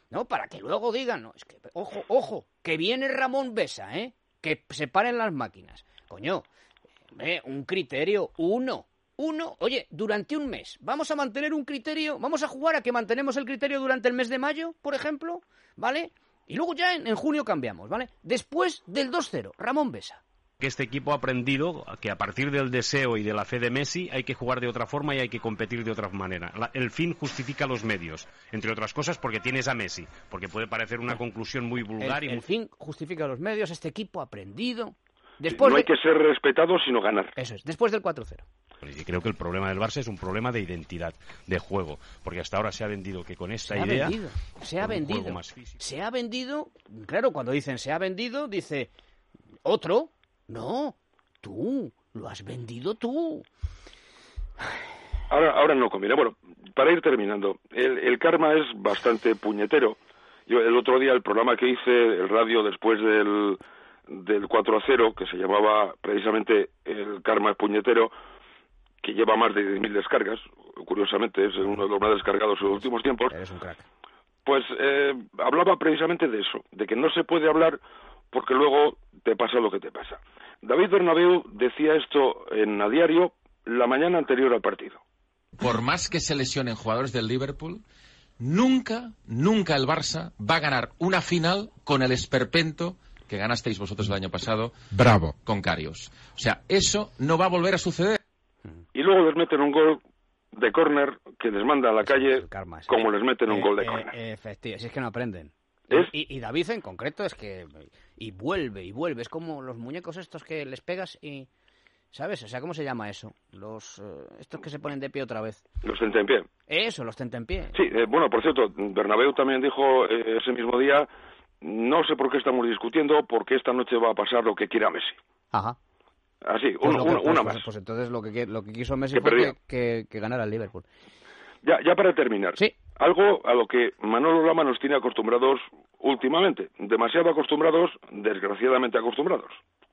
No, para que luego digan, no, es que, ojo, ojo, que viene Ramón Besa, ¿eh? Que se paren las máquinas. Coño, eh, un criterio, uno, uno, oye, durante un mes, ¿vamos a mantener un criterio? ¿Vamos a jugar a que mantenemos el criterio durante el mes de mayo, por ejemplo? ¿Vale? Y luego ya en, en junio cambiamos, ¿vale? Después del dos cero, Ramón Besa.
Que este equipo ha aprendido que a partir del deseo y de la fe de Messi hay que jugar de otra forma y hay que competir de otra manera. La, el fin justifica los medios, entre otras cosas porque tienes a Messi, porque puede parecer una conclusión muy vulgar.
El,
y muy...
el fin justifica los medios, este equipo ha aprendido. Después
no hay
de...
que ser respetado, sino ganar.
Eso es, después del cuatro cero.
Y creo que el problema del Barça es un problema de identidad, de juego, porque hasta ahora se ha vendido que con esta
se
idea...
Ha vendido, se ha vendido,
más
se ha vendido, claro, cuando dicen se ha vendido, dice otro, no, tú, lo has vendido tú.
Ahora, ahora no conviene. Bueno, para ir terminando, el, el karma es bastante puñetero. Yo el otro día el programa que hice, el radio después del, del cuatro a cero, que se llamaba precisamente El karma es puñetero, que lleva más de diez mil descargas, curiosamente es uno de los más descargados en los últimos tiempos.
Eres un crack.
Pues eh, hablaba precisamente de eso, de que no se puede hablar porque luego te pasa lo que te pasa. David Bernabéu decía esto en A Diario la mañana anterior al partido.
Por más que se lesionen jugadores del Liverpool, nunca, nunca el Barça va a ganar una final con el esperpento que ganasteis vosotros el año pasado.
Bravo.
Con Karius. O sea, eso no va a volver a suceder.
Y luego les meten un gol de córner que les manda a la calle, es karma, sí. Como les meten un
eh,
gol de
eh,
córner.
Eh, efectivamente, si es que no aprenden.
¿Es?
Y, y David en concreto es que... Y vuelve, y vuelve. Es como los muñecos estos que les pegas y... ¿Sabes? O sea, ¿cómo se llama eso? Los eh, estos que se ponen de pie otra vez.
Los tentempié.
Eso, los tentempié.
Sí, eh, bueno, por cierto, Bernabéu también dijo eh, ese mismo día, no sé por qué estamos discutiendo, porque esta noche va a pasar lo que quiera Messi.
Ajá.
Así,
pues
un,
lo,
un,
pues,
una
pues,
más.
Pues entonces lo que, lo que quiso Messi
que
fue
perdía.
que, que, que ganara el Liverpool.
Ya, ya para terminar.
Sí.
Algo a lo que Manolo Lama nos tiene acostumbrados últimamente. Demasiado acostumbrados, desgraciadamente acostumbrados.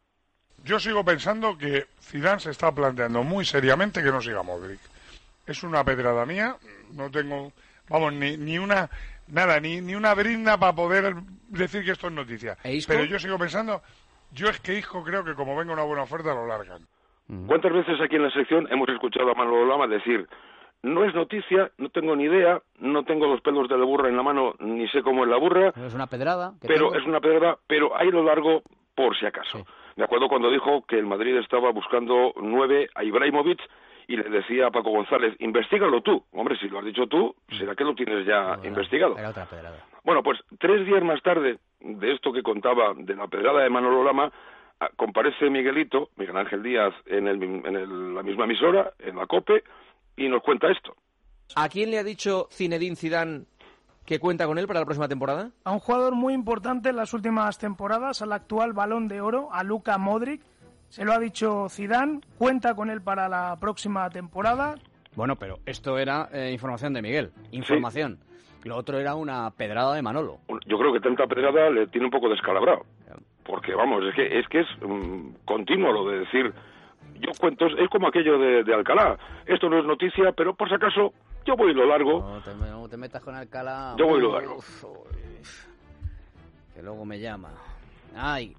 Yo sigo pensando que Zidane se está planteando muy seriamente que no siga Modric. Es una pedrada mía, no tengo, vamos, ni, ni una, nada, ni, ni una brinda para poder decir que esto es noticia. Pero yo sigo pensando, yo es que Isco creo que como venga una buena oferta lo largan.
¿Cuántas veces aquí en la sección hemos escuchado a Manolo Lama decir, no es noticia, no tengo ni idea, no tengo los pelos de la burra en la mano, ni sé cómo es la burra.
Pero es una pedrada.
Pero
tengo.
es una pedrada, pero ahí lo largo por si acaso.
Sí.
Me acuerdo cuando dijo que el Madrid estaba buscando nueve a Ibrahimovic y le decía a Paco González, investígalo tú. Hombre, si lo has dicho tú, será que lo tienes ya
no,
investigado.
Era otra pedrada.
Bueno, pues tres días más tarde de esto que contaba de la pedrada de Manolo Lama, comparece Miguelito, Miguel Ángel Díaz, en, el, en el, la misma emisora, en la COPE, y nos cuenta esto.
¿A quién le ha dicho Zinedine Zidane que cuenta con él para la próxima temporada?
A un jugador muy importante en las últimas temporadas, al actual Balón de Oro, a Luka Modric. Se lo ha dicho Zidane, cuenta con él para la próxima temporada.
Bueno, pero esto era eh, información de Miguel, información. Sí. Lo otro era una pedrada de Manolo.
Yo creo que tanta pedrada le tiene un poco descalabrado. Porque, vamos, es que es, que es um, continuo lo de decir... Yo cuento, es como aquello de, de Alcalá. Esto no es noticia, pero por si acaso... Yo voy lo largo.
No te, no te metas con Alcalá.
Yo voy lo largo.
Uf, uf, que luego me llama. Ay,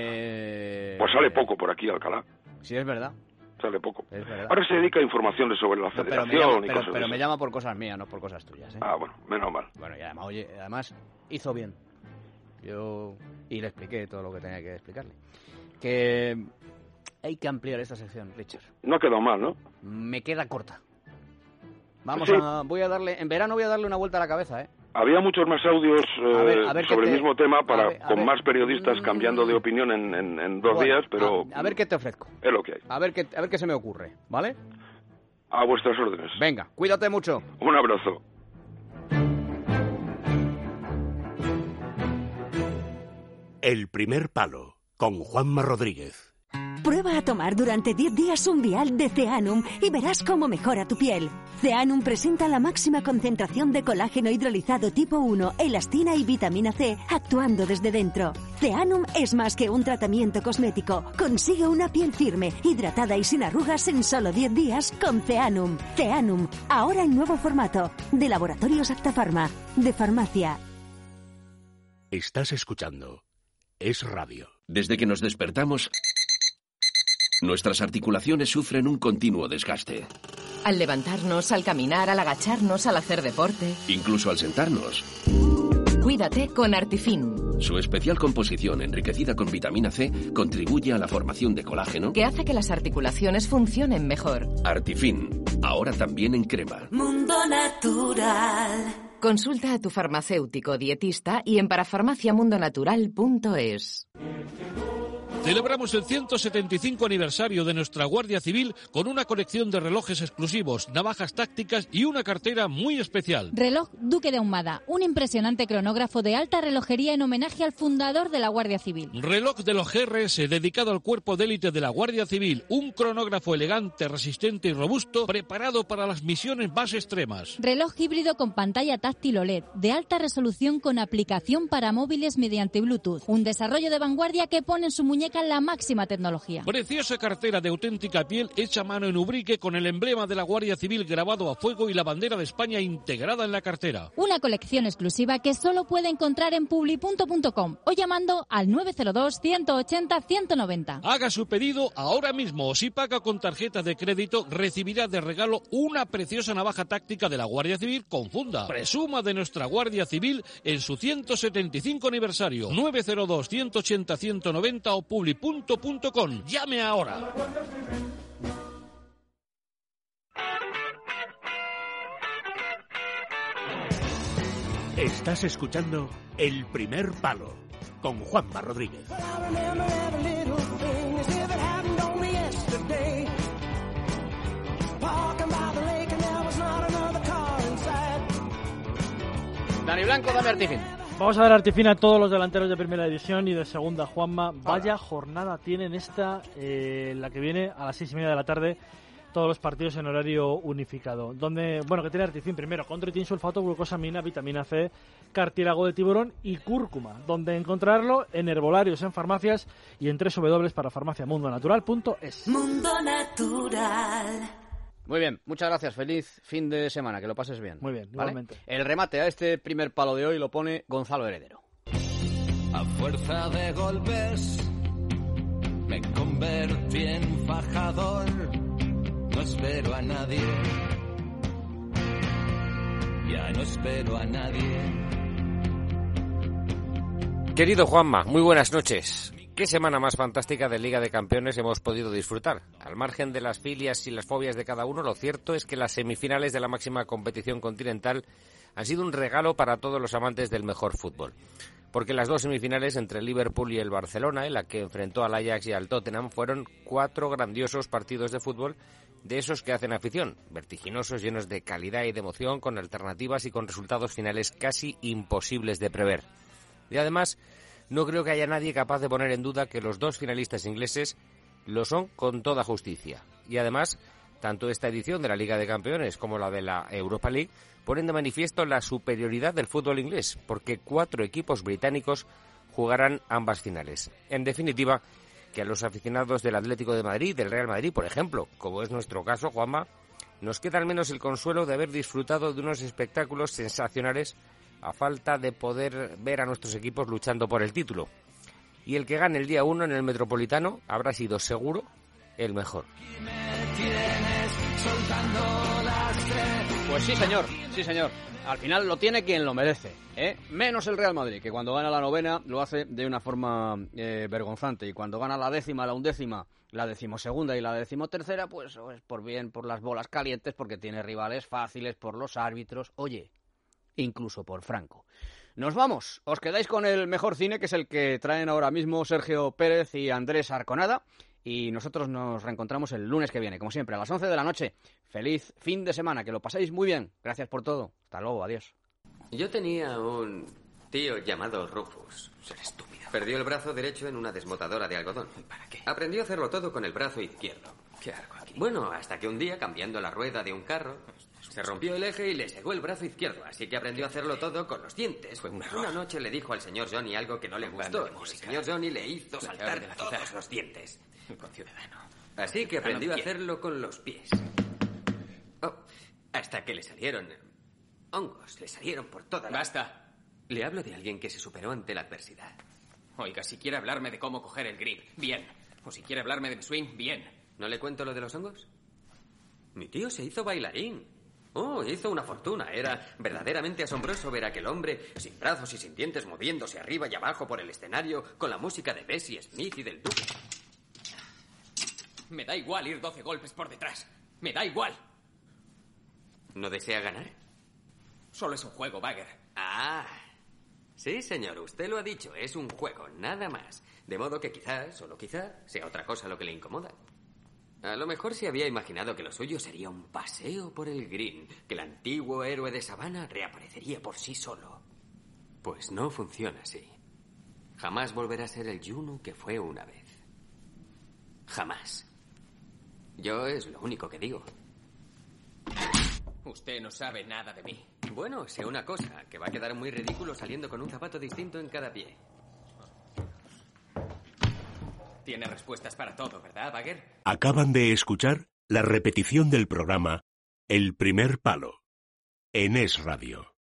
eh...
Pues sale poco por aquí, Alcalá.
Sí, es verdad.
Sale poco.
Es verdad.
Ahora se dedica a informaciones sobre la
no,
federación
pero me llama,
y
pero,
cosas
pero
de
me
eso.
llama por cosas mías, no por cosas tuyas, ¿eh?
Ah, bueno, menos mal.
Bueno, y además, oye, además hizo bien. Yo... Y le expliqué todo lo que tenía que explicarle. Que... Hay que ampliar esta sección, Richard.
No ha quedado mal, ¿no?
Me queda corta. Vamos
sí.
a... Voy a darle... En verano voy a darle una vuelta a la cabeza, ¿eh?
Había muchos más audios eh,
a ver, a ver
sobre
te...
el mismo tema para
a ver, a
con
ver.
más periodistas cambiando de opinión en, en, en dos
bueno,
días, pero...
A, a ver qué te ofrezco.
Es lo que hay.
A ver qué, a ver qué se me ocurre, ¿vale?
A vuestras órdenes.
Venga, cuídate mucho.
Un abrazo.
El primer palo, con Juanma Rodríguez.
Prueba a tomar durante diez días un vial de Zeanum y verás cómo mejora tu piel. Zeanum presenta la máxima concentración de colágeno hidrolizado tipo uno, elastina y vitamina C, actuando desde dentro. Zeanum es más que un tratamiento cosmético. Consigue una piel firme, hidratada y sin arrugas en solo diez días con Zeanum. Zeanum, ahora en nuevo formato. De Laboratorios Acta Pharma. De farmacia.
Estás escuchando Es Radio.
Desde que nos despertamos, nuestras articulaciones sufren un continuo desgaste.
Al levantarnos, al caminar, al agacharnos, al hacer deporte.
Incluso al sentarnos.
Cuídate con Artifin.
Su especial composición, enriquecida con vitamina C, contribuye a la formación de colágeno,
que hace que las articulaciones funcionen mejor.
Artifin, ahora también en crema.
Mundo Natural. Consulta a tu farmacéutico dietista y en parafarmaciamundonatural punto es.
Celebramos el ciento setenta y cinco aniversario de nuestra Guardia Civil con una colección de relojes exclusivos, navajas tácticas y una cartera muy especial.
Reloj Duque de Ahumada, un impresionante cronógrafo de alta relojería en homenaje al fundador de la Guardia Civil.
Reloj de los G R S dedicado al cuerpo de élite de la Guardia Civil, un cronógrafo elegante, resistente y robusto, preparado para las misiones más extremas.
Reloj híbrido con pantalla táctil O L E D, de alta resolución con aplicación para móviles mediante Bluetooth. Un desarrollo de vanguardia que pone en su muñeca la máxima tecnología.
Preciosa cartera de auténtica piel hecha a mano en Ubrique con el emblema de la Guardia Civil grabado a fuego y la bandera de España integrada en la cartera.
Una colección exclusiva que solo puede encontrar en publi punto com o llamando al nueve cero dos, ciento ochenta, ciento noventa.
Haga su pedido ahora mismo o si paga con tarjeta de crédito recibirá de regalo una preciosa navaja táctica de la Guardia Civil con funda. Presuma de nuestra Guardia Civil en su ciento setenta y cinco aniversario. nueve cero dos, ciento ochenta, ciento noventa o publi punto com. Llame ahora.
Estás escuchando El Primer Palo con Juanma Rodríguez.
Dani Blanco, dame Artifin.
Vamos a dar Artifin a todos los delanteros de primera división y de segunda, Juanma. Vaya jornada tienen esta, eh, la que viene a las seis y media de la tarde, todos los partidos en horario unificado. Donde, bueno, que tiene Artifin primero, controitin, sulfato, glucosamina, vitamina C, cartílago de tiburón y cúrcuma. Donde encontrarlo en herbolarios, en farmacias y en doble u doble u doble u punto parafarmaciamundonatural punto es.
Mundo Natural.
Muy bien, muchas gracias. Feliz fin de semana, que lo pases bien.
Muy bien,
¿vale?
igualmente.
El remate a este primer palo de hoy lo pone Gonzalo Heredero.
A fuerza de golpes me convertí en fajador. No espero a nadie. Ya no espero a nadie.
Querido Juanma, muy buenas noches. ¿Qué semana más fantástica de Liga de Campeones hemos podido disfrutar? Al margen de las filias y las fobias de cada uno, lo cierto es que las semifinales de la máxima competición continental han sido un regalo para todos los amantes del mejor fútbol. Porque las dos semifinales entre el Liverpool y el Barcelona, en la que enfrentó al Ajax y al Tottenham, fueron cuatro grandiosos partidos de fútbol de esos que hacen afición, vertiginosos, llenos de calidad y de emoción, con alternativas y con resultados finales casi imposibles de prever. Y además, no creo que haya nadie capaz de poner en duda que los dos finalistas ingleses lo son con toda justicia. Y además, tanto esta edición de la Liga de Campeones como la de la Europa League ponen de manifiesto la superioridad del fútbol inglés, porque cuatro equipos británicos jugarán ambas finales. En definitiva, que a los aficionados del Atlético de Madrid, del Real Madrid, por ejemplo, como es nuestro caso, Juanma, nos queda al menos el consuelo de haber disfrutado de unos espectáculos sensacionales a falta de poder ver a nuestros equipos luchando por el título. Y el que gane el día uno en el Metropolitano habrá sido seguro el mejor.
Pues sí, señor, sí, señor. Al final lo tiene quien lo merece, ¿eh? Menos el Real Madrid, que cuando gana la novena lo hace de una forma eh, vergonzante. Y cuando gana la décima, la undécima, la decimosegunda y la decimotercera, pues es por bien, por las bolas calientes, porque tiene rivales fáciles, por los árbitros. Oye, incluso por Franco. Nos vamos. Os quedáis con el mejor cine, que es el que traen ahora mismo Sergio Pérez y Andrés Arconada. Y nosotros nos reencontramos el lunes que viene, como siempre, a las once de la noche. Feliz fin de semana, que lo paséis muy bien. Gracias por todo. Hasta luego, adiós.
Yo tenía un tío llamado Rufus.
Ser estúpido.
Perdió el brazo derecho en una desmotadora de algodón.
¿Para qué?
Aprendió a hacerlo todo con el brazo izquierdo.
¿Qué hago aquí?
Bueno, hasta que un día, cambiando la rueda de un carro, se rompió el eje y le segó el brazo izquierdo, así que aprendió a hacerlo todo con los dientes.
Fue un error.
Una noche le dijo al señor Johnny algo que no le gustó, y el señor Johnny le hizo saltar de todos los dientes.
Conciudadano.
Así que aprendió a hacerlo con los pies. Oh, hasta que le salieron hongos, le salieron por toda la...
Basta.
Le hablo de alguien que se superó ante la adversidad. Oiga, si quiere hablarme de cómo coger el grip, bien. O si quiere hablarme de mi swing, bien. ¿No le cuento lo de los hongos? Mi tío se hizo bailarín. Oh, hizo una fortuna. Era verdaderamente asombroso ver a aquel hombre sin brazos y sin dientes moviéndose arriba y abajo por el escenario con la música de Bessie Smith y del Duque. Me da igual ir doce golpes por detrás. Me da igual. ¿No desea ganar? Solo es un juego, Bagger. Ah, sí, señor, usted lo ha dicho. Es un juego, nada más. De modo que quizás, solo quizá, sea otra cosa lo que le incomoda. A lo mejor se había imaginado que lo suyo sería un paseo por el green, que el antiguo héroe de Sabana reaparecería por sí solo. Pues no funciona así. Jamás volverá a ser el Junu que fue una vez. Jamás. Yo es lo único que digo. Usted no sabe nada de mí. Bueno, sé una cosa, que va a quedar muy ridículo saliendo con un zapato distinto en cada pie. Tiene respuestas para todo, ¿verdad, Bagger?
Acaban de escuchar la repetición del programa El primer palo en Es Radio.